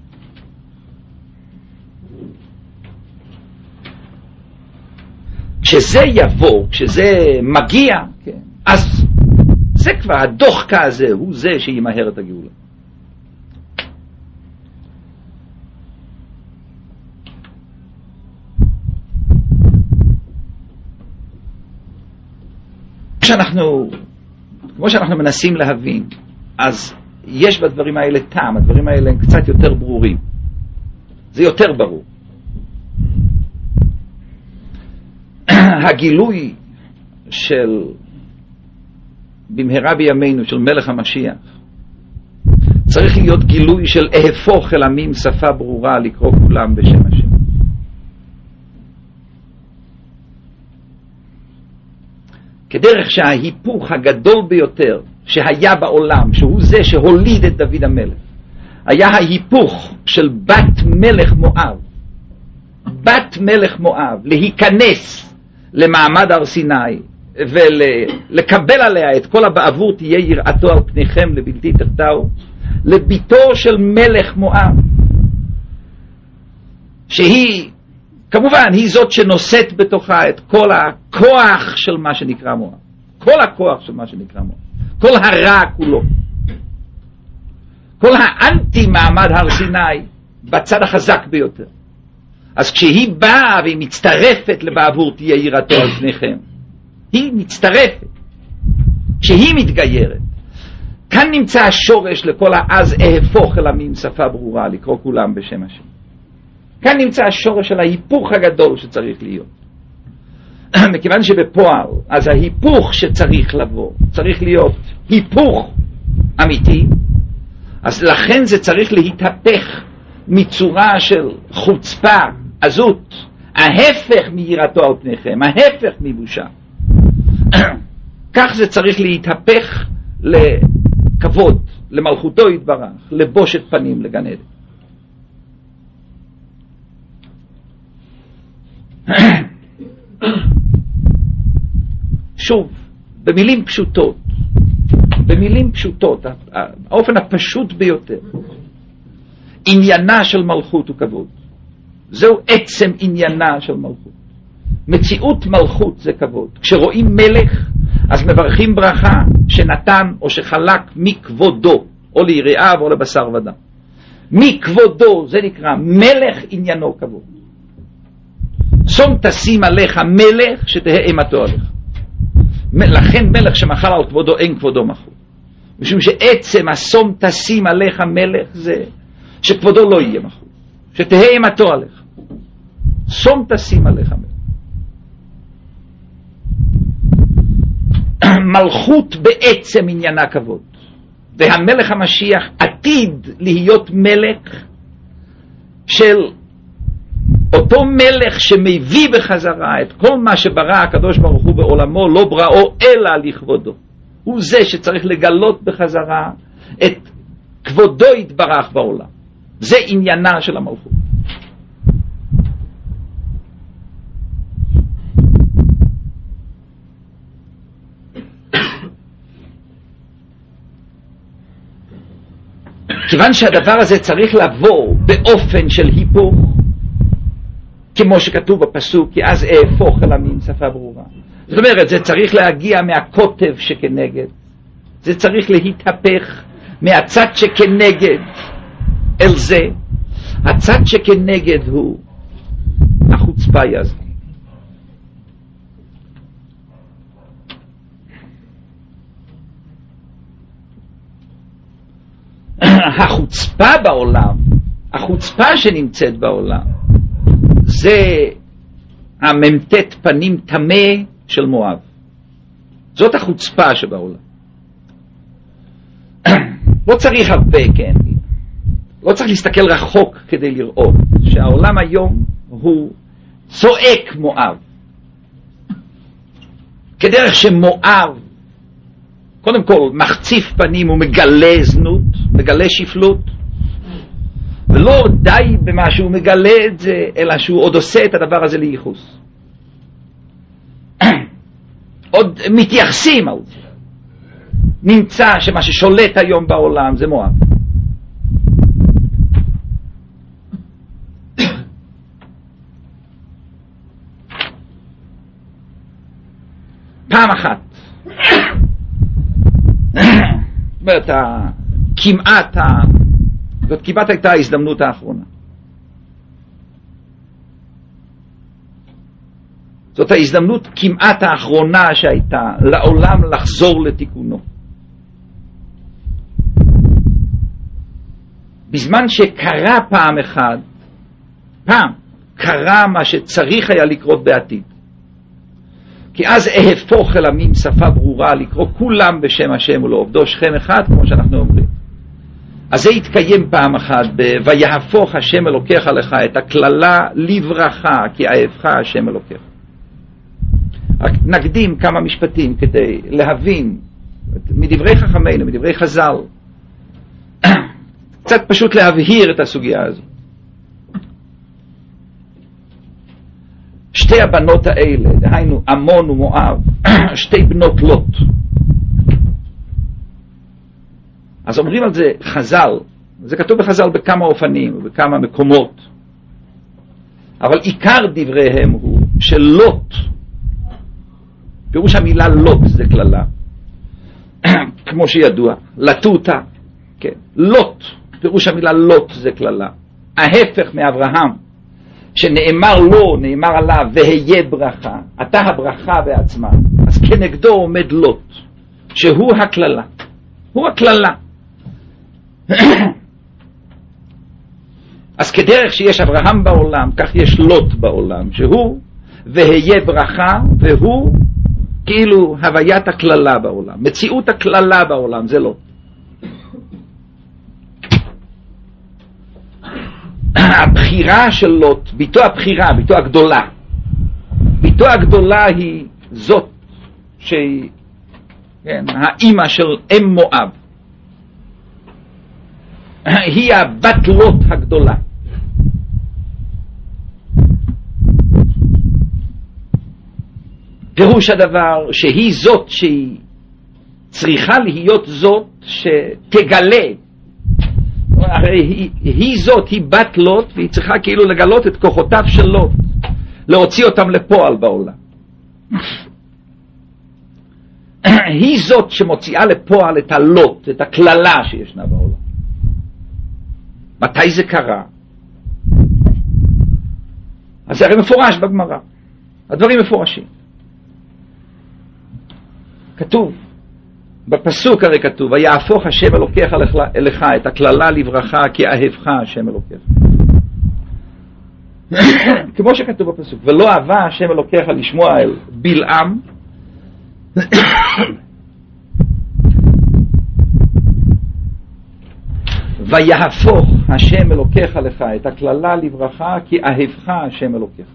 S1: כשזה יבוא, כשזה מגיע, כן, אז זה כבר, הדוחקה הזה הוא זה שימהר את הגאולה. כשאנחנו, כמו שאנחנו מנסים להבין, אז יש בדברים האלה טעם, הדברים האלה הם קצת יותר ברורים. זה יותר ברור. הגילוי של במהרה בימינו של מלך המשיח צריך להיות גילוי של אהפוך אל עמים שפה ברורה לקרוא כולם בשם השם. כדרך שההיפוך הגדול ביותר שהיה בעולם, שהוא זה שהוליד את דוד המלך, היה ההיפוך של בת מלך מואב, בת מלך מואב, להיכנס למעמד הר סיני ולקבל עליה את כל הבעבור תהיה יראתו על פניכם לבלתי תחתהו, לביתו של מלך מואב, שהיא כמובן היא זאת שנושאת בתוכה את כל הכוח של מה שנקרא מואב, כל הכוח של מה שנקרא מואב, כל הרע כולו, כל האנטי מעמד הר סיני בצד החזק ביותר. אז כשהיא באה והיא מצטרפת לבעבור תהיה יראתו על פניכם, היא מצטרפת. כשהיא מתגיירת כאן נמצא השורש לכל האז אהפוך אל עמים שפה ברורה, לקרוא כולם בשם השם. כאן נמצא השורש של ההיפוך הגדול שצריך להיות. מכיוון שבפועל, אז ההיפוך שצריך לבוא, צריך להיות היפוך אמיתי, אז לכן זה צריך להתהפך מצורה של חוצפה, עזות, ההפך מיראתו על פניכם, ההפך מבושה. כך זה צריך להתהפך לכבוד, למלכותו יתברך, לבושת פנים לגן עדן. שוב, במילים פשוטות, במילים פשוטות, האופן הפשוט ביותר, עניינה של מלכות הוא כבוד. זהו עצם עניינה של מלכות. מציאות מלכות זה כבוד. כשרואים מלך, אז מברכים ברכה שנתן או שחלק מכבודו, או ליראיו או לבשר ודם. מכבודו, זה נקרא מלך עניינו כבוד. שום תשים עליך מלך שתהא אימתו עליך. לכן מלך שמחל על כבודו אין כבודו מחול. משום שעצם השום תשים עליך מלך זה שכבודו לא יהיה מחול, שתהא אימתו עליך. שום תשים עליך מלך. מלכות בעצם עניינה כבוד, והמלך המשיח עתיד להיות מלך של אותו מלך שמביא בחזרה את כל מה שברא הקדוש ברוך הוא בעולמו, לא בראו אלא לכבודו. הוא זה שצריך לגלות בחזרה את כבודו יתברך בעולם. זה עניינה של המלכות. כיוון שהדבר הזה צריך לבוא באופן של היפוך, כמו שכתוב בפסוק, כי אז אהפוך אל עמים שפה ברורה. זאת אומרת, זה צריך להגיע מהכותב שכנגד, זה צריך להתהפך מהצד שכנגד אל זה. הצד שכנגד הוא החוצפה יז. החוצפה בעולם, החוצפה שנמצאת בעולם, זה הממתת פנים תמה של מואב. זאת החוצפה שבעולם. לא צריך הרבה, כן. לא צריך להסתכל רחוק כדי לראות שהעולם היום הוא צועק מואב. כדרך שמואב, קודם כל, מחציף פנים ומגלה זנות, מגלה שפלות, ולא די במה שהוא מגלה את זה, אלא שהוא עוד עושה את הדבר הזה לייחוס. עוד מתייחסים על זה. נמצא שמה ששולט היום בעולם זה מואב. פעם אחת, זאת אומרת, כמעט, זאת כמעט הייתה ההזדמנות האחרונה. זאת ההזדמנות כמעט האחרונה שהייתה לעולם לחזור לתיקונו. בזמן שקרה פעם אחד, פעם, קרה מה שצריך היה לקרות בעתיד. כי אז אהפוך אל עמים שפה ברורה, לקרוא כולם בשם השם ולעובדו שכם אחד, כמו שאנחנו אומרים. אז זה יתקיים פעם אחת, ויהפוך השם אלוקיך לך את הכללה לברכה, כי אהבך השם אלוקיך. רק נקדים כמה משפטים כדי להבין מדברי חכמינו, מדברי חז"ל, קצת פשוט להבהיר את הסוגיה הזו. שתי הבנות האלה, דהיינו עמון ומואב, שתי בנות לוט. אז אומרים על זה חז"ל, זה כתוב בחז"ל בכמה אופנים ובכמה מקומות, אבל עיקר דבריהם הוא של לוט, פירוש המילה לוט זה כללה, כמו שידוע, לטוטה, כן. לוט, פירוש המילה לוט זה כללה, ההפך מאברהם, שנאמר לו, נאמר עליו, והיה ברכה, אתה הברכה בעצמה, אז כנגדו עומד לוט, שהוא הכללה. הוא הכללה. אז כדרך שיש אברהם בעולם, כך יש לוט בעולם, שהוא והיה ברכה, והוא כאילו הוויית הכללה בעולם, מציאות הכללה בעולם, זה לוט. הבחירה של לוט, ביתו הבחירה, ביתו הגדולה, ביתו הגדולה היא זאת שהיא, כן, האימא של אם מואב, היא הבת לוט הגדולה. פירוש הדבר שהיא זאת שהיא צריכה להיות זאת שתגלה, הרי היא, היא זאת, היא בת לוט, והיא צריכה כאילו לגלות את כוחותיו של לוט, להוציא אותם לפועל בעולם. היא זאת שמוציאה לפועל את הלוט, את הכללה שישנה בעולם. מתי זה קרה? אז זה הרי מפורש בגמרא, הדברים מפורשים. כתוב, בפסוק הרי כתוב, ויהפוך השם אלוקיך אליך את הכללה לברכה כי אהבך השם אלוקיך. כמו שכתוב בפסוק, ולא אהבה השם אלוקיך לשמוע אל בלעם, ויהפוך השם אלוקיך לך את הכללה לברכה כי אהבך השם אלוקיך.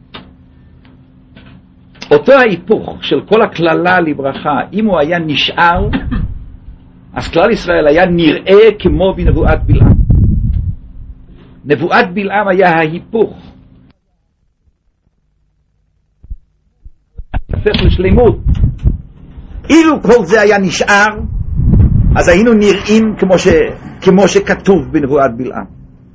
S1: אותו ההיפוך של כל הכללה לברכה, אם הוא היה נשאר, אז כלל ישראל היה נראה כמו בנבואת בלעם. נבואת בלעם היה ההיפוך, הפך לשלימות. אילו כל זה היה נשאר, אז היינו נראים כמו, ש... כמו שכתוב בנבואת בלעם.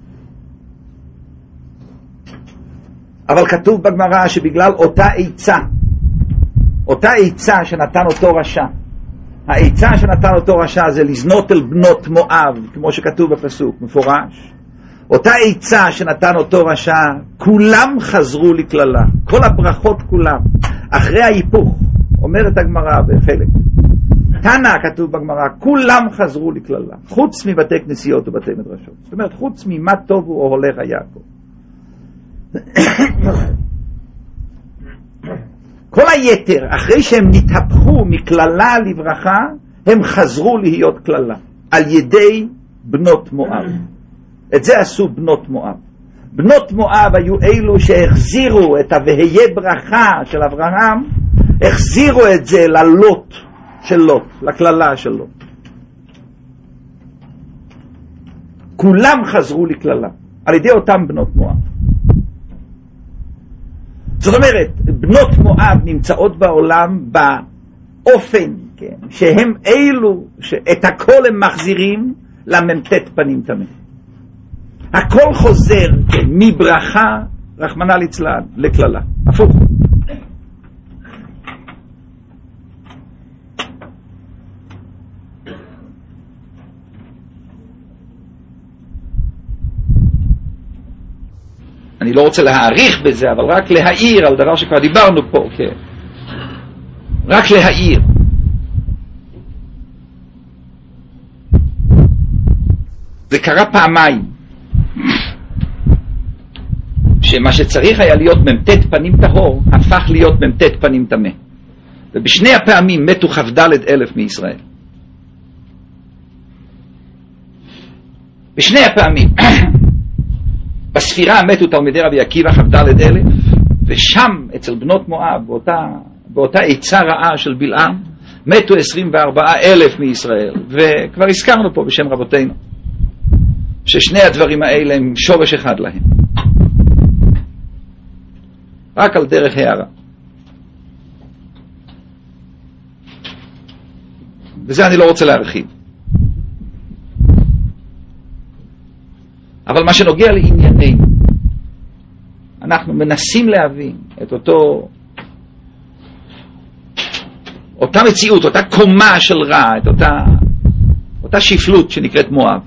S1: אבל כתוב בגמרא שבגלל אותה עצה, אותה עצה שנתן אותו רשע, העצה שנתן אותו רשע זה לזנות אל בנות מואב, כמו שכתוב בפסוק מפורש, אותה עצה שנתן אותו רשע, כולם חזרו לכללה, כל הברכות כולם, אחרי ההיפוך, אומרת הגמרא בחלק, תנא כתוב בגמרא, כולם חזרו לכללה, חוץ מבתי כנסיות ובתי מדרשות, זאת אומרת חוץ ממה טוב הוא או הולך יעקב. כל היתר, אחרי שהם נתהפכו מכללה לברכה, הם חזרו להיות כללה, על ידי בנות מואב. את זה עשו בנות מואב. בנות מואב היו אלו שהחזירו את הוויה ברכה של אברהם, החזירו את זה ללוט של לוט, לכללה של לוט. כולם חזרו לכללה, על ידי אותם בנות מואב. זאת אומרת, בנות מואב נמצאות בעולם באופן, כן, שהם אלו שאת הכל הם מחזירים לממתת פנים תמה. הכל חוזר, כן, מברכה, רחמנא ליצלן, לכללה. הפוך. אני לא רוצה להעריך בזה, אבל רק להעיר על דבר שכבר דיברנו פה, כן. רק להעיר. זה קרה פעמיים. שמה שצריך היה להיות ממתת פנים טהור, הפך להיות ממתת פנים טמא. ובשני הפעמים מתו כ"ד אלף מישראל. בשני הפעמים. בספירה מתו תלמידי רבי עקיבא כ"ד אלף, ושם אצל בנות מואב, באותה, באותה עצה רעה של בלעם, מתו עשרים וארבעה אלף מישראל. וכבר הזכרנו פה בשם רבותינו, ששני הדברים האלה הם שורש אחד להם. רק על דרך הערה. וזה אני לא רוצה להרחיב. אבל מה שנוגע לענייננו, אנחנו מנסים להבין את אותו, אותה מציאות, אותה קומה של רע, את אותה, אותה שפלות שנקראת מואב.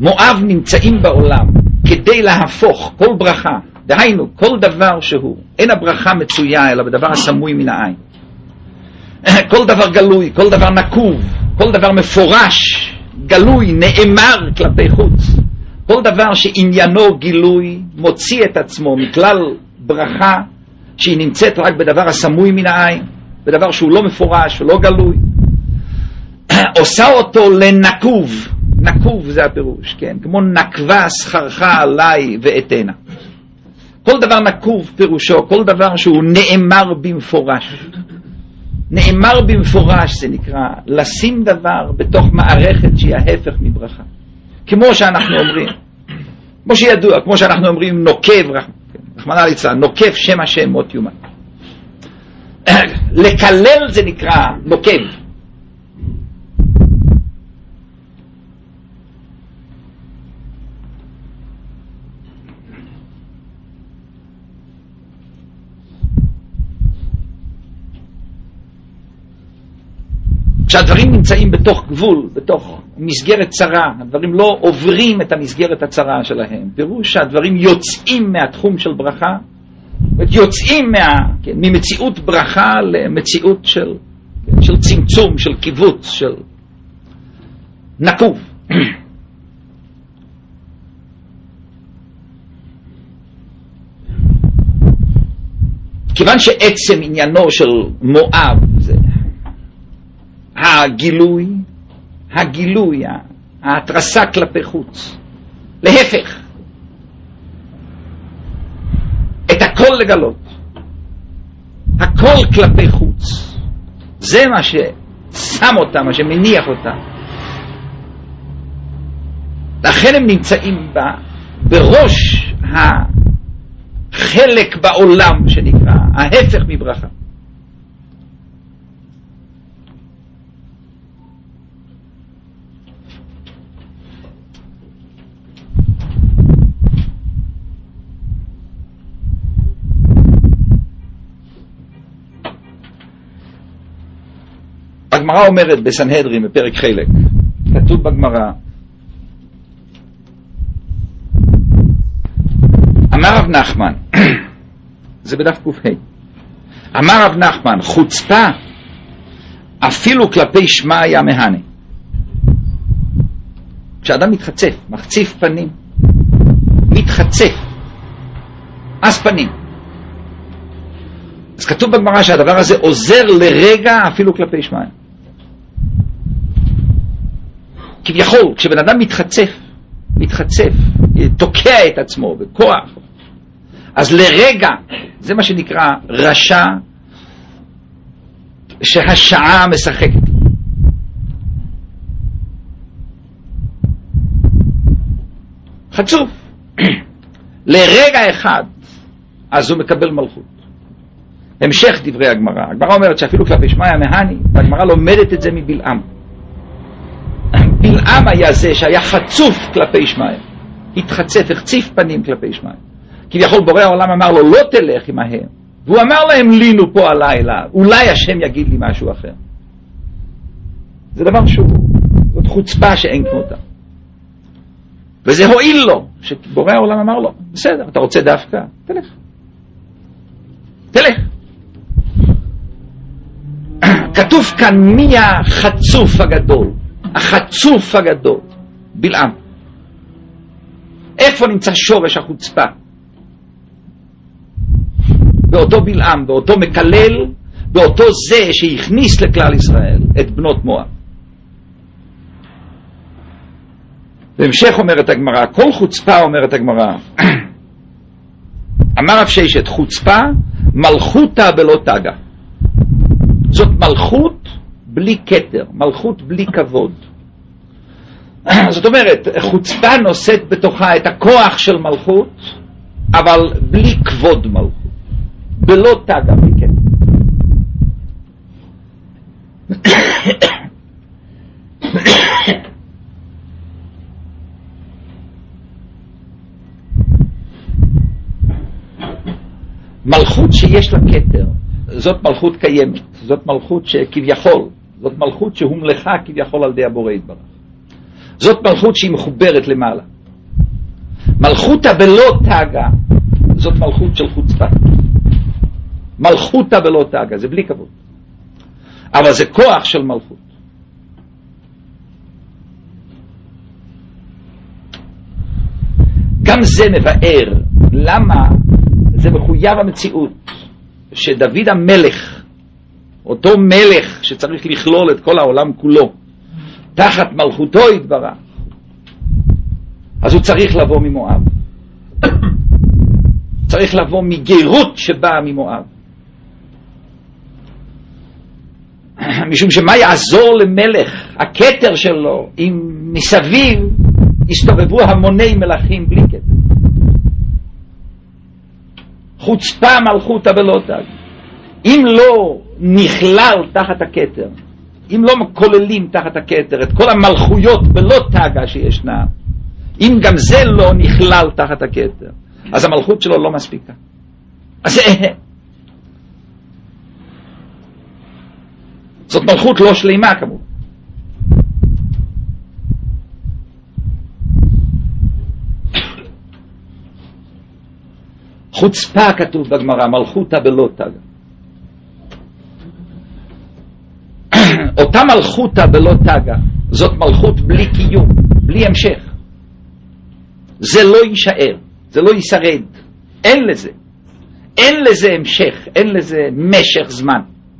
S1: מואב נמצאים בעולם כדי להפוך כל ברכה, דהיינו כל דבר שהוא, אין הברכה מצויה אלא בדבר הסמוי מן העין, כל דבר גלוי, כל דבר נקוב, כל דבר מפורש, גלוי, נאמר כלפי חוץ, כל דבר שעניינו גילוי מוציא את עצמו מכלל ברכה שהיא נמצאת רק בדבר הסמוי מן העין, בדבר שהוא לא מפורש ולא גלוי, עושה אותו לנקוב. נקוב זה הפירוש, כן? כמו נקבה שכרך עליי ואתנה. כל דבר נקוב פירושו, כל דבר שהוא נאמר במפורש. נאמר במפורש זה נקרא לשים דבר בתוך מערכת שהיא ההפך מברכה. כמו שאנחנו אומרים, כמו שידוע, כמו שאנחנו אומרים נוקב, רחמנא ליצלן, נוקב שם השם מות יומת. לקלל זה נקרא נוקב. כשהדברים נמצאים בתוך גבול, בתוך מסגרת צרה, הדברים לא עוברים את המסגרת הצרה שלהם. פירוש שהדברים יוצאים מהתחום של ברכה, יוצאים מה, כן, ממציאות ברכה למציאות של, כן, של צמצום, של קיבוץ, של נקוב. כיוון שעצם עניינו של מואב זה הגילוי, הגילוי, ההתרסה כלפי חוץ. להפך, את הכל לגלות, הכל כלפי חוץ. זה מה ששם אותה, מה שמניח אותה. לכן הם נמצאים בה, בראש החלק בעולם שנקרא ההפך מברכה. הגמרא אומרת בסנהדרין בפרק חלק, כתוב בגמרא, אמר רב נחמן, זה בדף ק"ה, אמר רב נחמן, חוצפה אפילו כלפי שמעיה מהנה. כשאדם מתחצף, מחציף פנים, מתחצף, אז פנים. אז כתוב בגמרא שהדבר הזה עוזר לרגע אפילו כלפי שמעיה. כביכול, כשבן אדם מתחצף, מתחצף, תוקע את עצמו בכוח, אז לרגע, זה מה שנקרא רשע שהשעה משחקת. חצוף. לרגע אחד, אז הוא מקבל מלכות. המשך דברי הגמרא. הגמרא אומרת שאפילו כלפי שמעיה מהני, והגמרא לומדת את זה מבלעם. בלעם היה זה שהיה חצוף כלפי שמעיה. התחצף, החציף פנים כלפי שמעיה. כביכול בורא העולם אמר לו, לא תלך עמהם. והוא אמר להם, לינו פה הלילה, אולי השם יגיד לי משהו אחר. זה דבר שהוא, זאת חוצפה שאין כמותה. וזה הועיל לו, שבורא העולם אמר לו, בסדר, אתה רוצה דווקא? תלך. תלך. כתוב כאן מי החצוף הגדול, החצוף הגדול, בלעם. איפה נמצא שורש החוצפה? באותו בלעם, באותו מקלל, באותו זה שהכניס לכלל ישראל את בנות מואב. בהמשך אומרת הגמרא, כל חוצפה אומרת הגמרא, אמר רב ששת, חוצפה מלכותה בלא תגה. זאת מלכות בלי כתר, מלכות בלי כבוד. זאת אומרת, חוצפה נושאת בתוכה את הכוח של מלכות, אבל בלי כבוד מלכות, בלא תגה, בלי כתר. מלכות שיש לה כתר, זאת מלכות קיימת, זאת מלכות שכביכול, זאת מלכות שהומלכה כביכול על ידי הבורא יתברך. זאת מלכות שהיא מחוברת למעלה. מלכותה בלא תגה, זאת מלכות של חוצפה. מלכותה בלא תגה, זה בלי כבוד. אבל זה כוח של מלכות. גם זה מבאר למה זה מחויב המציאות שדוד המלך, אותו מלך שצריך לכלול את כל העולם כולו תחת מלכותו יתברך, אז הוא צריך לבוא ממואב, צריך לבוא מגרות שבאה ממואב, משום שמה יעזור למלך הכתר שלו אם מסביב הסתובבו המוני מלכים בלי כתר. חוצפה מלכותה בלא תג. אם לא נכלל תחת הכתר, אם לא כוללים תחת הכתר את כל המלכויות בלא תגה שישנה, אם גם זה לא נכלל תחת הכתר, אז המלכות שלו לא מספיקה. אז זאת מלכות לא שלמה כמובן. חוצפה כתוב בגמרא, מלכותה בלא תגה. אותה מלכותה בלא תגה, זאת מלכות בלי קיום, בלי המשך. זה לא יישאר, זה לא ישרד, אין לזה. אין לזה המשך, אין לזה משך זמן.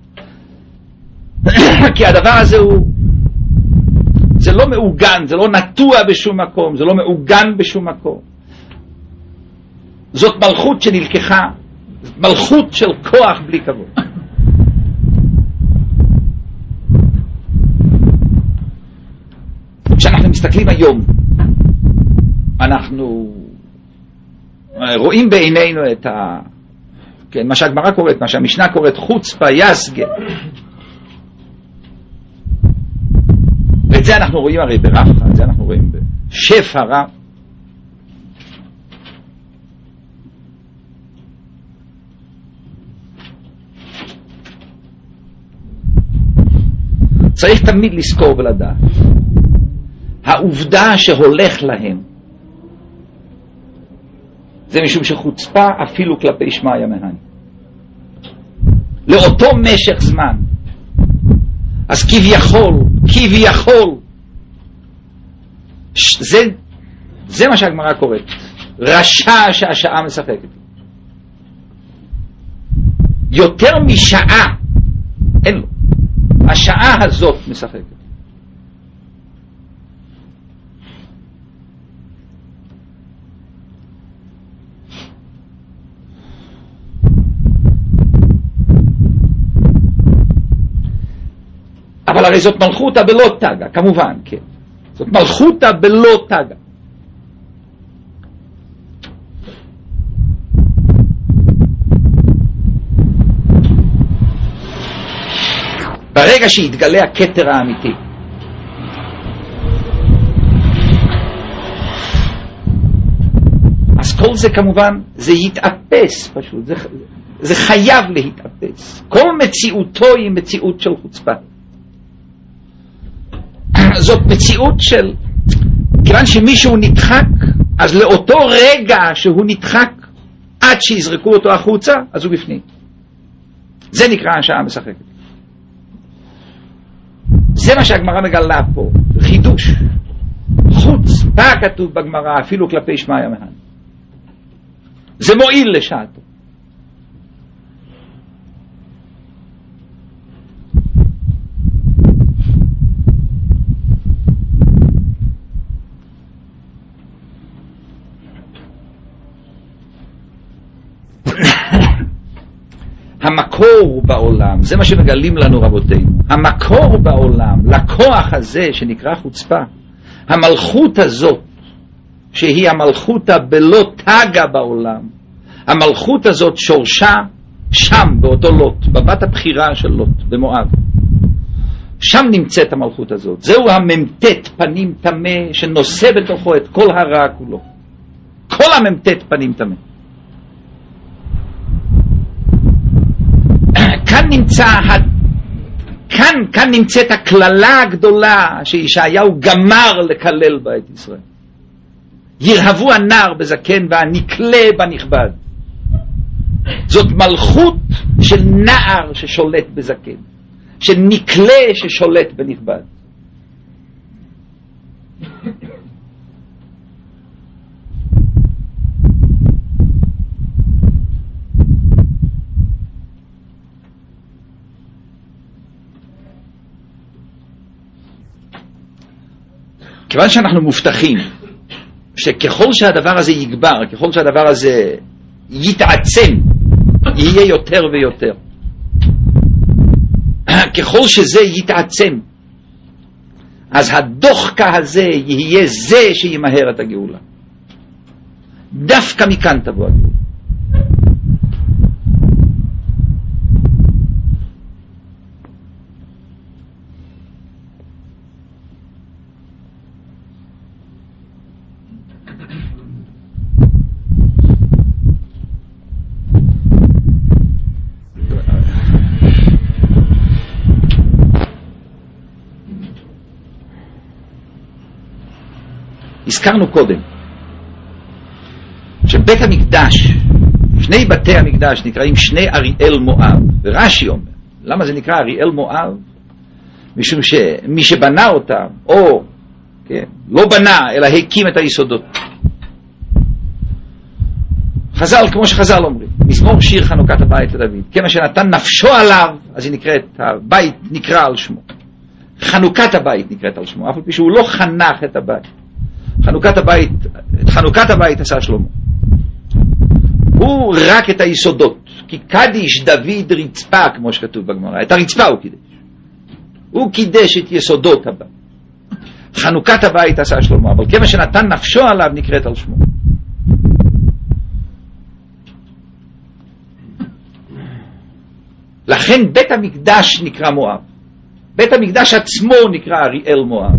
S1: כי הדבר הזה הוא, זה לא מעוגן, זה לא נטוע בשום מקום, זה לא מעוגן בשום מקום. זאת מלכות שנלקחה, מלכות של כוח בלי כבוד. כשאנחנו מסתכלים היום, אנחנו רואים בעינינו את ה... כן, מה שהגמרא קוראת, מה שהמשנה קוראת, חוצפה יסגה. ואת זה אנחנו רואים הרי ברבחה, את זה אנחנו רואים בשפע רב. צריך תמיד לזכור ולדעת, העובדה שהולך להם זה משום שחוצפה אפילו כלפי שמעיה מהן לאותו משך זמן. אז כביכול כביכול זה, זה מה שהגמרא קוראת רשע שהשעה משחקת. יותר משעה אין לו, השעה הזאת משחקת. אבל הרי זאת מלכותה בלא תגה, כמובן, כן. זאת מלכותה בלא תגה. ברגע שהתגלה הכתר האמיתי, אז כל זה כמובן, זה יתאפס פשוט, זה, זה חייב להתאפס. כל מציאותו היא מציאות של חוצפה. זאת מציאות של, כיוון שמישהו נדחק, אז לאותו רגע שהוא נדחק, עד שיזרקו אותו החוצה, אז הוא בפנים. זה נקרא השעה משחקת. זה מה שהגמרא מגלה פה, חידוש. חוץ, בא כתוב בגמרא, אפילו כלפי שמעיה מהן. זה מועיל לשעתו. המקור בעולם, זה מה שמגלים לנו רבותינו, המקור בעולם לכוח הזה שנקרא חוצפה, המלכות הזאת שהיא המלכות הבלא תגה בעולם, המלכות הזאת שורשה שם באותו לוט, בבת הבחירה של לוט במואב. שם נמצאת המלכות הזאת. זהו הממתת פנים תמה שנושא בתוכו את כל הרע כולו, כל הממתת פנים תמה. כאן נמצא, כאן, כאן נמצאת הכללה הגדולה שישעיהו גמר לקלל בה את ישראל. ירהבו הנער בזקן והנקלה בנכבד. זאת מלכות של נער ששולט בזקן, של נקלה ששולט בנכבד. כיוון שאנחנו מובטחים שככל שהדבר הזה יגבר, ככל שהדבר הזה יתעצם, יהיה יותר ויותר, ככל שזה יתעצם, אז הדוחקה הזה יהיה זה שימהר את הגאולה. דווקא מכאן תבוא הגאולה. הזכרנו קודם שבית המקדש, שני בתי המקדש נקראים שני אריאל מואב, ורש"י אומר, למה זה נקרא אריאל מואב? משום שמי שבנה אותם, או כן, לא בנה אלא הקים את היסודות. חז"ל, כמו שחז"ל אומרים, מזמור שיר חנוכת הבית לדוד, כמה שנתן נפשו עליו, אז היא נקראת, הבית נקרא על שמו, חנוכת הבית נקראת על שמו, אף על פי שהוא לא חנך את הבית. חנוכת הבית, את חנוכת הבית עשה שלמה. הוא רק את היסודות, כי קדיש דוד רצפה, כמו שכתוב בגמרא, את הרצפה הוא קידש. הוא קידש את יסודות הבית. חנוכת הבית עשה שלמה, אבל כמה שנתן נפשו עליו נקראת על שמו. לכן בית המקדש נקרא מואב. בית המקדש עצמו נקרא אריאל מואב.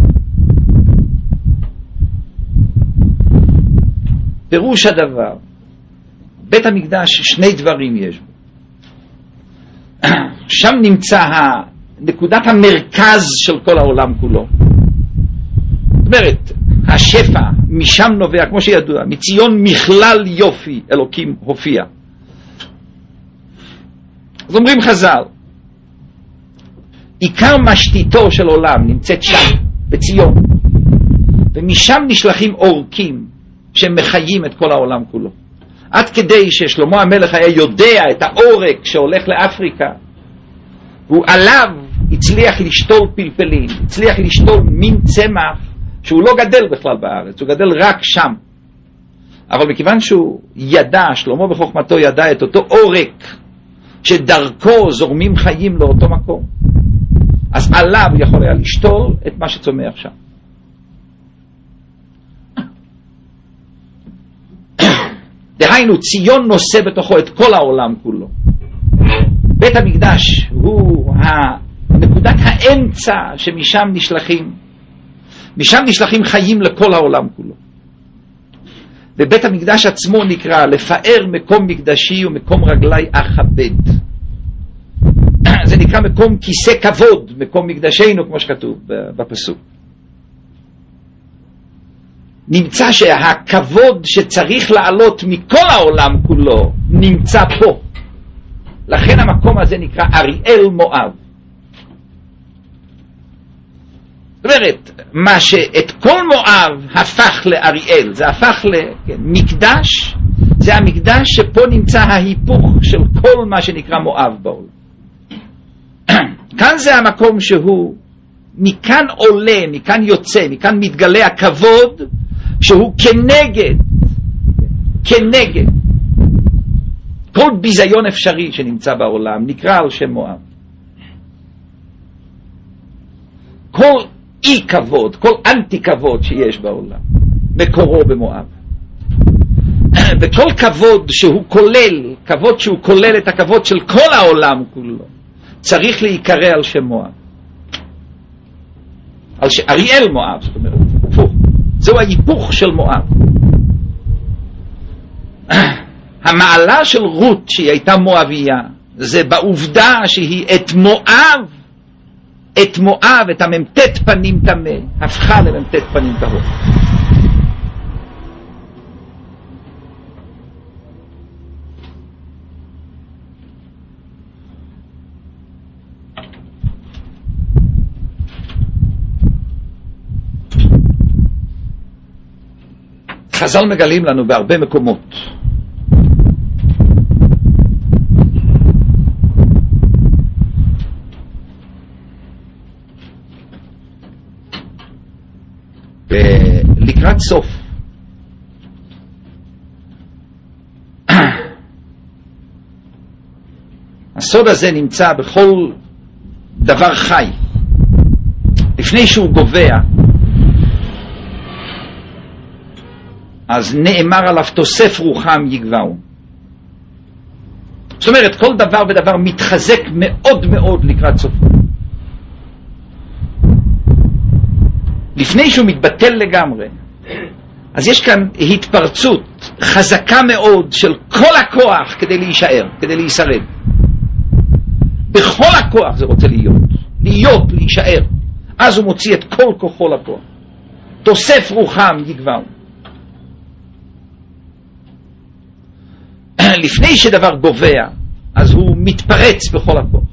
S1: פירוש הדבר, בית המקדש שני דברים יש בו. שם נמצא נקודת המרכז של כל העולם כולו. זאת אומרת, השפע משם נובע, כמו שידוע, מציון מכלל יופי אלוקים הופיע. אז אומרים חז"ל, עיקר משתיתו של עולם נמצאת שם, בציון, ומשם נשלחים אורקים שמחיים את כל העולם כולו. עד כדי ששלמה המלך היה יודע את האורק שהולך לאפריקה, והוא עליו הצליח לשתול פלפלים, הצליח לשתול מין צמח שהוא לא גדל בכלל בארץ, הוא גדל רק שם. אבל מכיוון שהוא ידע, שלמה בחוכמתו ידע את אותו אורק שדרכו זורמים חיים לאותו מקום, אז עליו הוא יכול היה לשתול את מה שצומח שם. דהיינו, ציון נושא בתוכו את כל העולם כולו. בית המקדש הוא נקודת האמצע שמשם נשלחים, משם נשלחים חיים לכל העולם כולו. ובית המקדש עצמו נקרא לפאר מקום מקדשי ומקום רגלי אכבד. זה נקרא מקום כיסא כבוד, מקום מקדשנו, כמו שכתוב בפסוק. נמצא שהכבוד שצריך לעלות מכל העולם כולו נמצא פה. לכן המקום הזה נקרא אריאל מואב. זאת אומרת, מה שאת כל מואב הפך לאריאל, זה הפך למקדש, זה המקדש שפה נמצא ההיפוך של כל מה שנקרא מואב בעולם. כאן זה המקום שהוא, מכאן עולה, מכאן יוצא, מכאן מתגלה הכבוד, שהוא כנגד, כנגד כל ביזיון אפשרי שנמצא בעולם, נקרא על שם מואב. כל אי כבוד, כל אנטי כבוד שיש בעולם, מקורו במואב. וכל כבוד שהוא כולל, כבוד שהוא כולל את הכבוד של כל העולם כולו, צריך להיקרא על שם מואב. על שם אריאל מואב, זאת אומרת, הפוך. זהו ההיפוך של מואב. המעלה של רות שהיא הייתה מואביה, זה בעובדה שהיא את מואב את מואב, את הממתת פנים תמה, הפכה לממתת פנים טהור. חז"ל מגלים לנו בהרבה מקומות לקראת סוף הסוד הזה נמצא בכל דבר חי. לפני שהוא גובע אז נאמר עליו תוסף רוחם יגבעו. זאת אומרת כל דבר ודבר מתחזק מאוד מאוד לקראת סופו. לפני שהוא מתבטל לגמרי אז יש כאן התפרצות חזקה מאוד של כל הכוח כדי להישאר, כדי להישרד. בכל הכוח זה רוצה להיות, להיות, להישאר. אז הוא מוציא את כל כוחו לפועל. תוסף רוחם יגבעו. לפני שדבר גובע אז הוא מתפרץ בכל הכוח.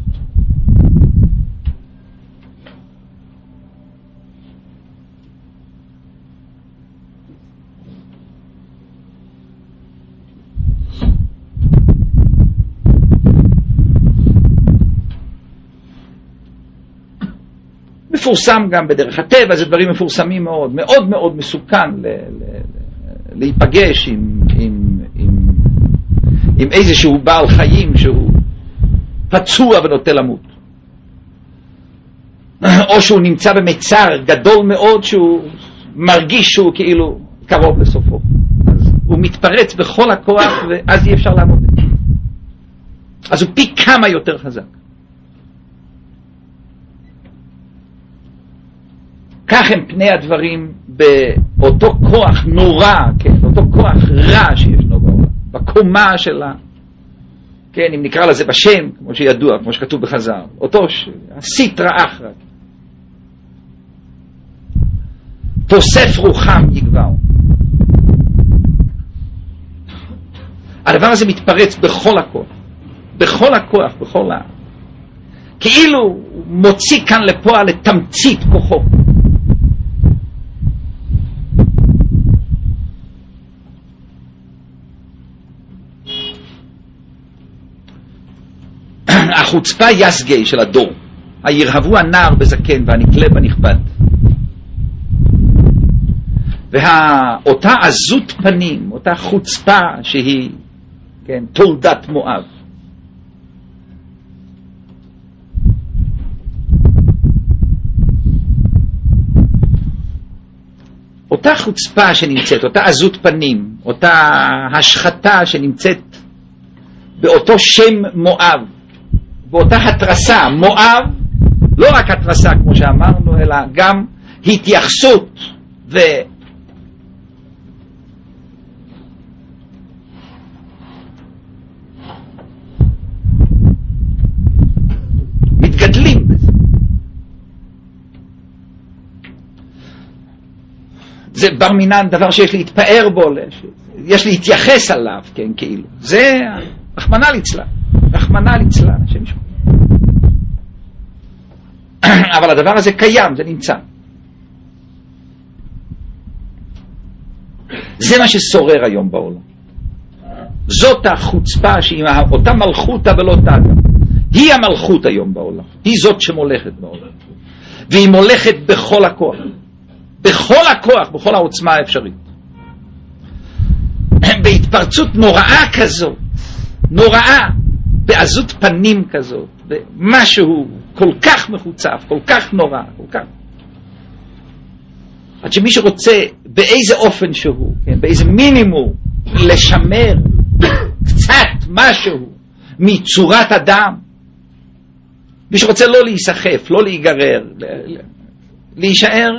S1: מפורסם גם בדרך הטבע, זה דברים מפורסמים מאוד, מאוד מאוד מסוכן ל- ל- להיפגש עם, עם, עם, עם איזשהו בעל חיים שהוא פצוע ונוטה למות. או שהוא נמצא במצר גדול מאוד שהוא מרגיש שהוא כאילו קרוב לסופו. אז הוא מתפרץ בכל הכוח ואז אי אפשר לעמוד. אז הוא פי כמה יותר חזק. כך הם פני הדברים באותו כוח נורא, כן, אותו כוח רע שישנו בעולם, בקומה שלה, כן, אם נקרא לזה בשם, כמו שידוע, כמו שכתוב בחז"ל, אותו ש... הסיטרא אחרא. תוסף רוחם יגבעו. הדבר הזה מתפרץ בכל הכוח, בכל הכוח, בכל ה... כאילו הוא מוציא כאן לפועל את תמצית כוחו. החוצפה יסגי של הדור, הירהבו הנער בזקן והנקלה בנכבד. ואותה עזות פנים, אותה חוצפה שהיא, כן, תולדת מואב. אותה חוצפה שנמצאת, אותה עזות פנים, אותה השחתה שנמצאת באותו שם מואב, באותה התרסה, מואב, לא רק התרסה כמו שאמרנו, אלא גם התייחסות ו... מתגדלים בזה. זה בר מינן, דבר שיש להתפאר בו, יש להתייחס עליו, כן, כאילו. זה רחמנא ליצלן, רחמנא ליצלן, השם ישמור. אבל הדבר הזה קיים, זה נמצא. זה מה ששורר היום בעולם. זאת החוצפה שהיא אותה מלכותה ולא תאגה. היא המלכות היום בעולם. היא זאת שמולכת בעולם. והיא מולכת בכל הכוח. בכל הכוח, בכל העוצמה האפשרית. בהתפרצות נוראה כזאת, נוראה, בעזות פנים כזאת, במשהו כל כך מחוצף, כל כך נורא, כל כך. עד שמי שרוצה באיזה אופן שהוא, כן, באיזה מינימום, לשמר קצת משהו מצורת אדם, מי שרוצה לא להיסחף, לא להיגרר, להישאר,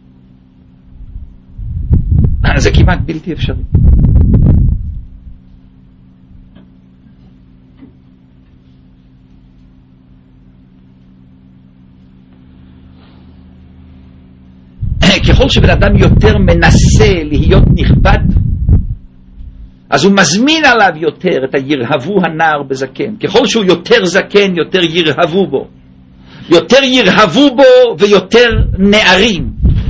S1: זה כמעט בלתי אפשרי. ככל שבן אדם יותר מנסה להיות נכבד, אז הוא מזמין עליו יותר את הירהבו הנער בזקן. ככל שהוא יותר זקן, יותר ירהבו בו. יותר ירהבו בו ויותר נערים.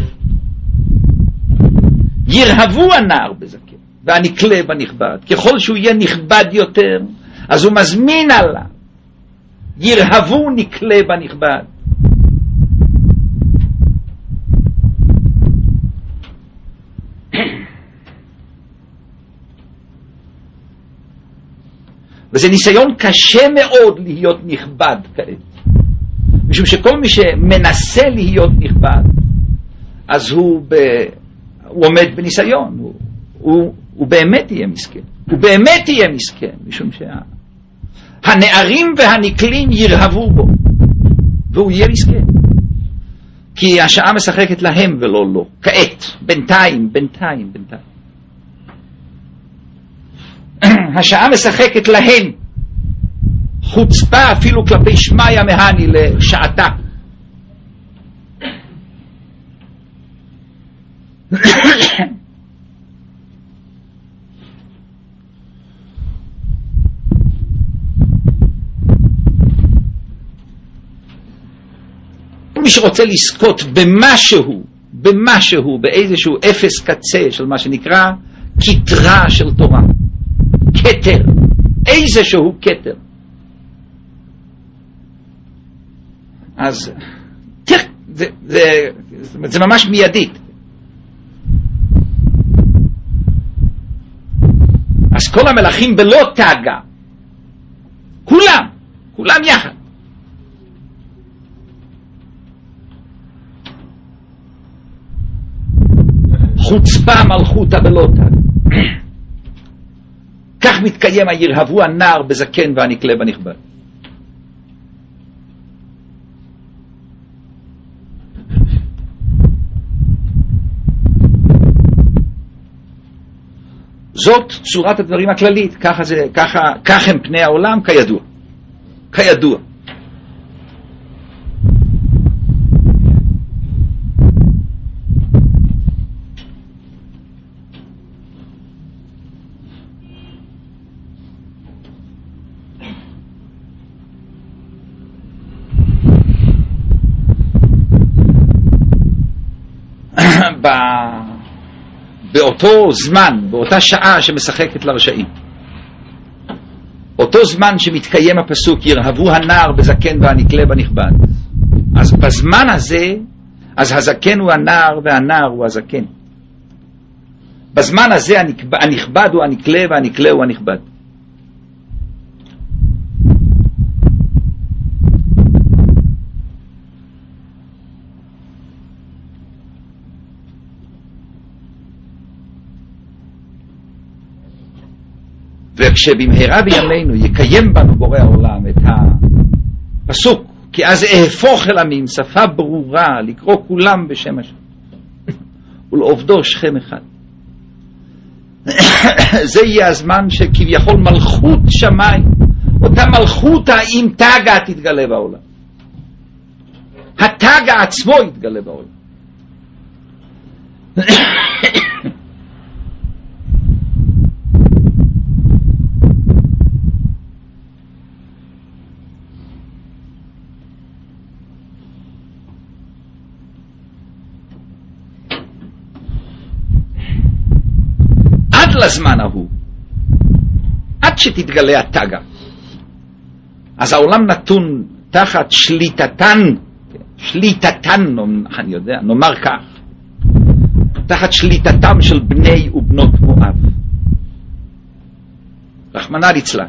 S1: ירהבו הנער בזקן, והנקלה בנכבד. ככל שהוא יהיה נכבד יותר, אז הוא מזמין עליו. ירהבו נקלה בנכבד. וזה ניסיון קשה מאוד להיות נכבד כעת. משום שכל מי שמנסה להיות נכבד, אז הוא, ב... הוא עומד בניסיון. הוא, הוא, הוא באמת יהיה מסכן. הוא באמת יהיה מסכן, משום שהנערים והנקלים ירהבו בו, והוא יהיה מסכן. כי השעה משחקת להם ולא לו. כעת, בינתיים, בינתיים, בינתיים. השעה משחקת להם. חוצפה אפילו כלפי שמיה מהני לשעתה. מי שרוצה לזכות במשהו, במשהו, באיזשהו אפס קצה של מה שנקרא כתרה של תורה, כתר, איזשהו כתר, אז תראה, זה, זה, זה, זה ממש מיידית. אז כל המלאכים בלא תאגה, כולם, כולם יחד, חוצפה מלכותה בלא תאגה. כך מתקיים הירהבו הנער בזקן והנקלה בנכבד. זאת צורת הדברים הכללית, ככה זה, ככה, כך הם פני העולם, כידוע. כידוע. ב... באותו זמן, באותה שעה שמשחקת לרשעים, אותו זמן שמתקיים הפסוק ירהבו הנער בזקן והנקלה בנכבד, אז בזמן הזה, אז הזקן הוא הנער והנער הוא הזקן. בזמן הזה הנכבד הוא הנקלה והנקלה הוא הנכבד. וכשבמהרה בימינו יקיים בנו בורא העולם את הפסוק, כי אז אהפוך אל עמים שפה ברורה לקרוא כולם בשם השם ולעובדו שכם אחד, זה יהיה הזמן שכביכול מלכות שמיים, אותה מלכות עם תגה תתגלה בעולם, התגה עצמו יתגלה בעולם. לזמן ההוא, עד שתתגלה התגה, אז העולם נתון תחת שליטתן, שליטתן, אני יודע, נאמר כך, תחת שליטתם של בני ובנות מואב, רחמנא ליצלן.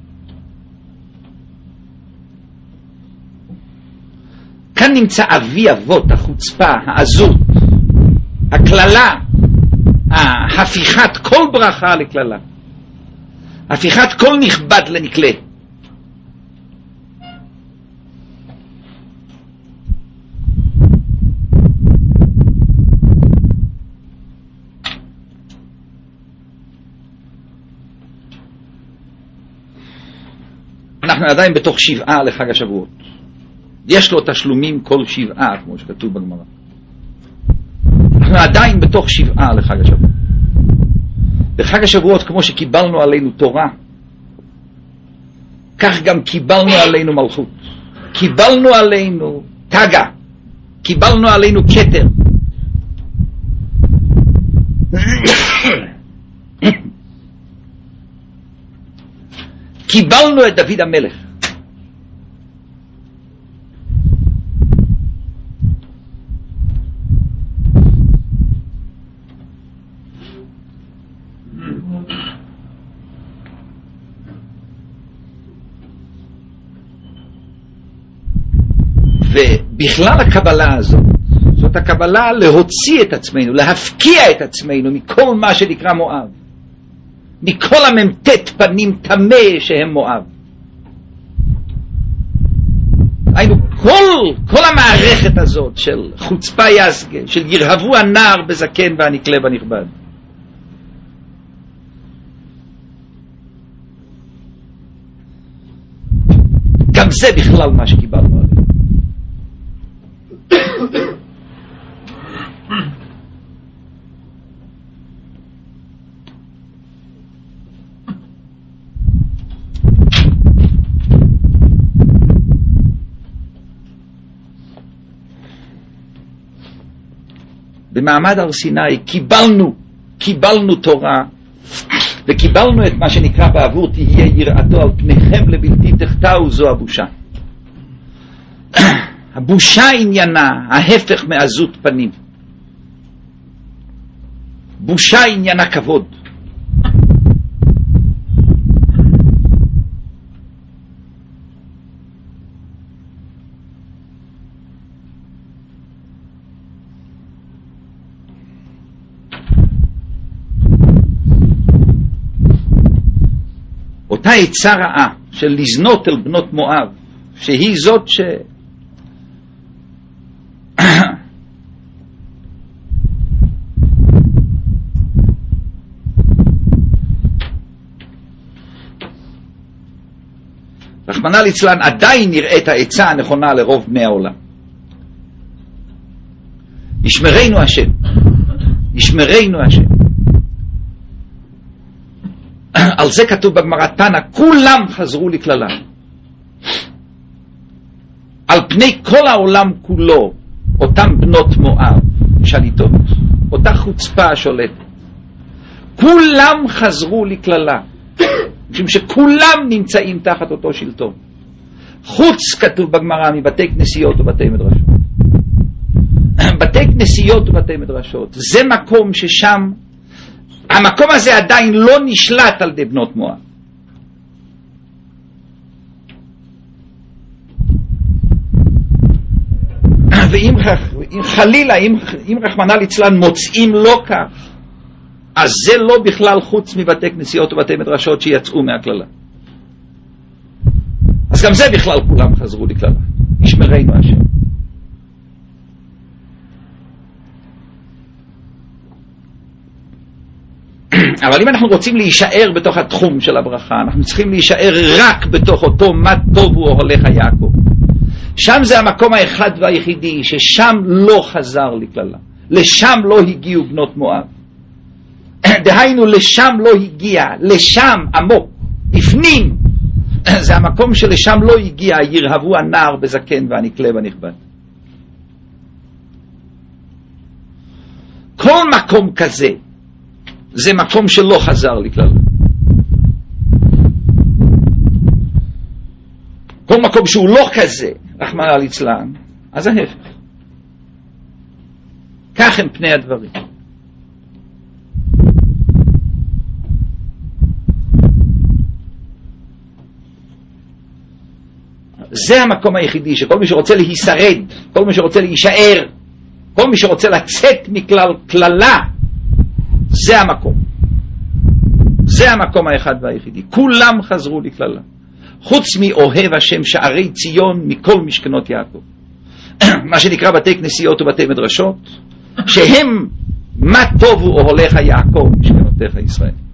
S1: כאן נמצא אבי אבות החוצפה, העזות, הכללה, הפיכת כל ברכה לכללה, הפיכת כל נכבד לנקלה. אנחנו עדיין בתוך שבעה לחג השבועות. יש לו תשלומים כל שבעה, כמו שכתוב בגמרא. אנחנו עדיין בתוך שבעה לחג השבועות. בחג השבועות, כמו שקיבלנו עלינו תורה, כך גם קיבלנו עלינו מלכות. קיבלנו עלינו תגה, קיבלנו עלינו כתר. קיבלנו את דוד המלך. ובכלל הקבלה הזאת, זאת הקבלה להוציא את עצמנו, להפקיע את עצמנו מכל מה שנקרא מואב, מכל הממתת פנים תמה שהם מואב. היינו כל, כל המערכת הזאת של חוצפה יסגה, של ירהבו הנער בזקן והנקלה בנכבד. גם זה בכלל מה שקיבלנו עליו. במעמד הר סיני קיבלנו, קיבלנו תורה, וקיבלנו את מה שנקרא בעבור תהיה יראתו על פניכם לבלתי תחתהו, זו הבושה. הבושה עניינה ההפך מעזות פנים. בושה עניינה כבוד. אותה עצה רעה של לזנות אל בנות מואב, שהיא זאת ש... רחמנא ליצלן עדיין נראית העצה הנכונה לרוב בני העולם. ישמרנו השם, ישמרנו השם. על זה כתוב בגמרא תנא, כולם חזרו לכללה. על פני כל העולם כולו, אותם בנות מואב שליטות, אותה חוצפה השולטת, כולם חזרו לכללה, משום שכולם נמצאים תחת אותו שלטון. חוץ, כתוב בגמרא, מבתי כנסיות ובתי מדרשות. בתי כנסיות ובתי מדרשות זה מקום ששם, המקום הזה עדיין לא נשלט על ידי בנות מואב. ואם חלילה, אם, אם רחמנא ליצלן מוצאים לא כך, אז זה לא בכלל חוץ מבתי כנסיות ובתי מדרשות שיצאו מהכללה. אז גם זה בכלל כולם חזרו לכללה. ישמרנו השם. אבל אם אנחנו רוצים להישאר בתוך התחום של הברכה, אנחנו צריכים להישאר רק בתוך אותו מה טוב הוא הולך יעקב. שם זה המקום האחד והיחידי ששם לא חזר לכללה, לשם לא הגיעו בנות מואב. דהיינו לשם לא הגיע, לשם עמוק, בפנים, זה המקום שלשם לא הגיע ירהבו הנער בזקן והנקלה בנכבד. כל מקום כזה זה מקום שלא חזר לכלל. כל מקום שהוא לא כזה, רחמנא ליצלן, אז ההפך. כך הם פני הדברים. זה המקום היחידי שכל מי שרוצה להישרד, כל מי שרוצה להישאר, כל מי שרוצה לצאת מכלל כללה, זה המקום. זה המקום האחד והיחידי. כולם חזרו לכללה. חוץ מאוהב השם שערי ציון מכל משכנות יעקב. מה שנקרא בתי כנסיות ובתי מדרשות, שהם מה טובו אוהליך יעקב משכנותיך ישראל.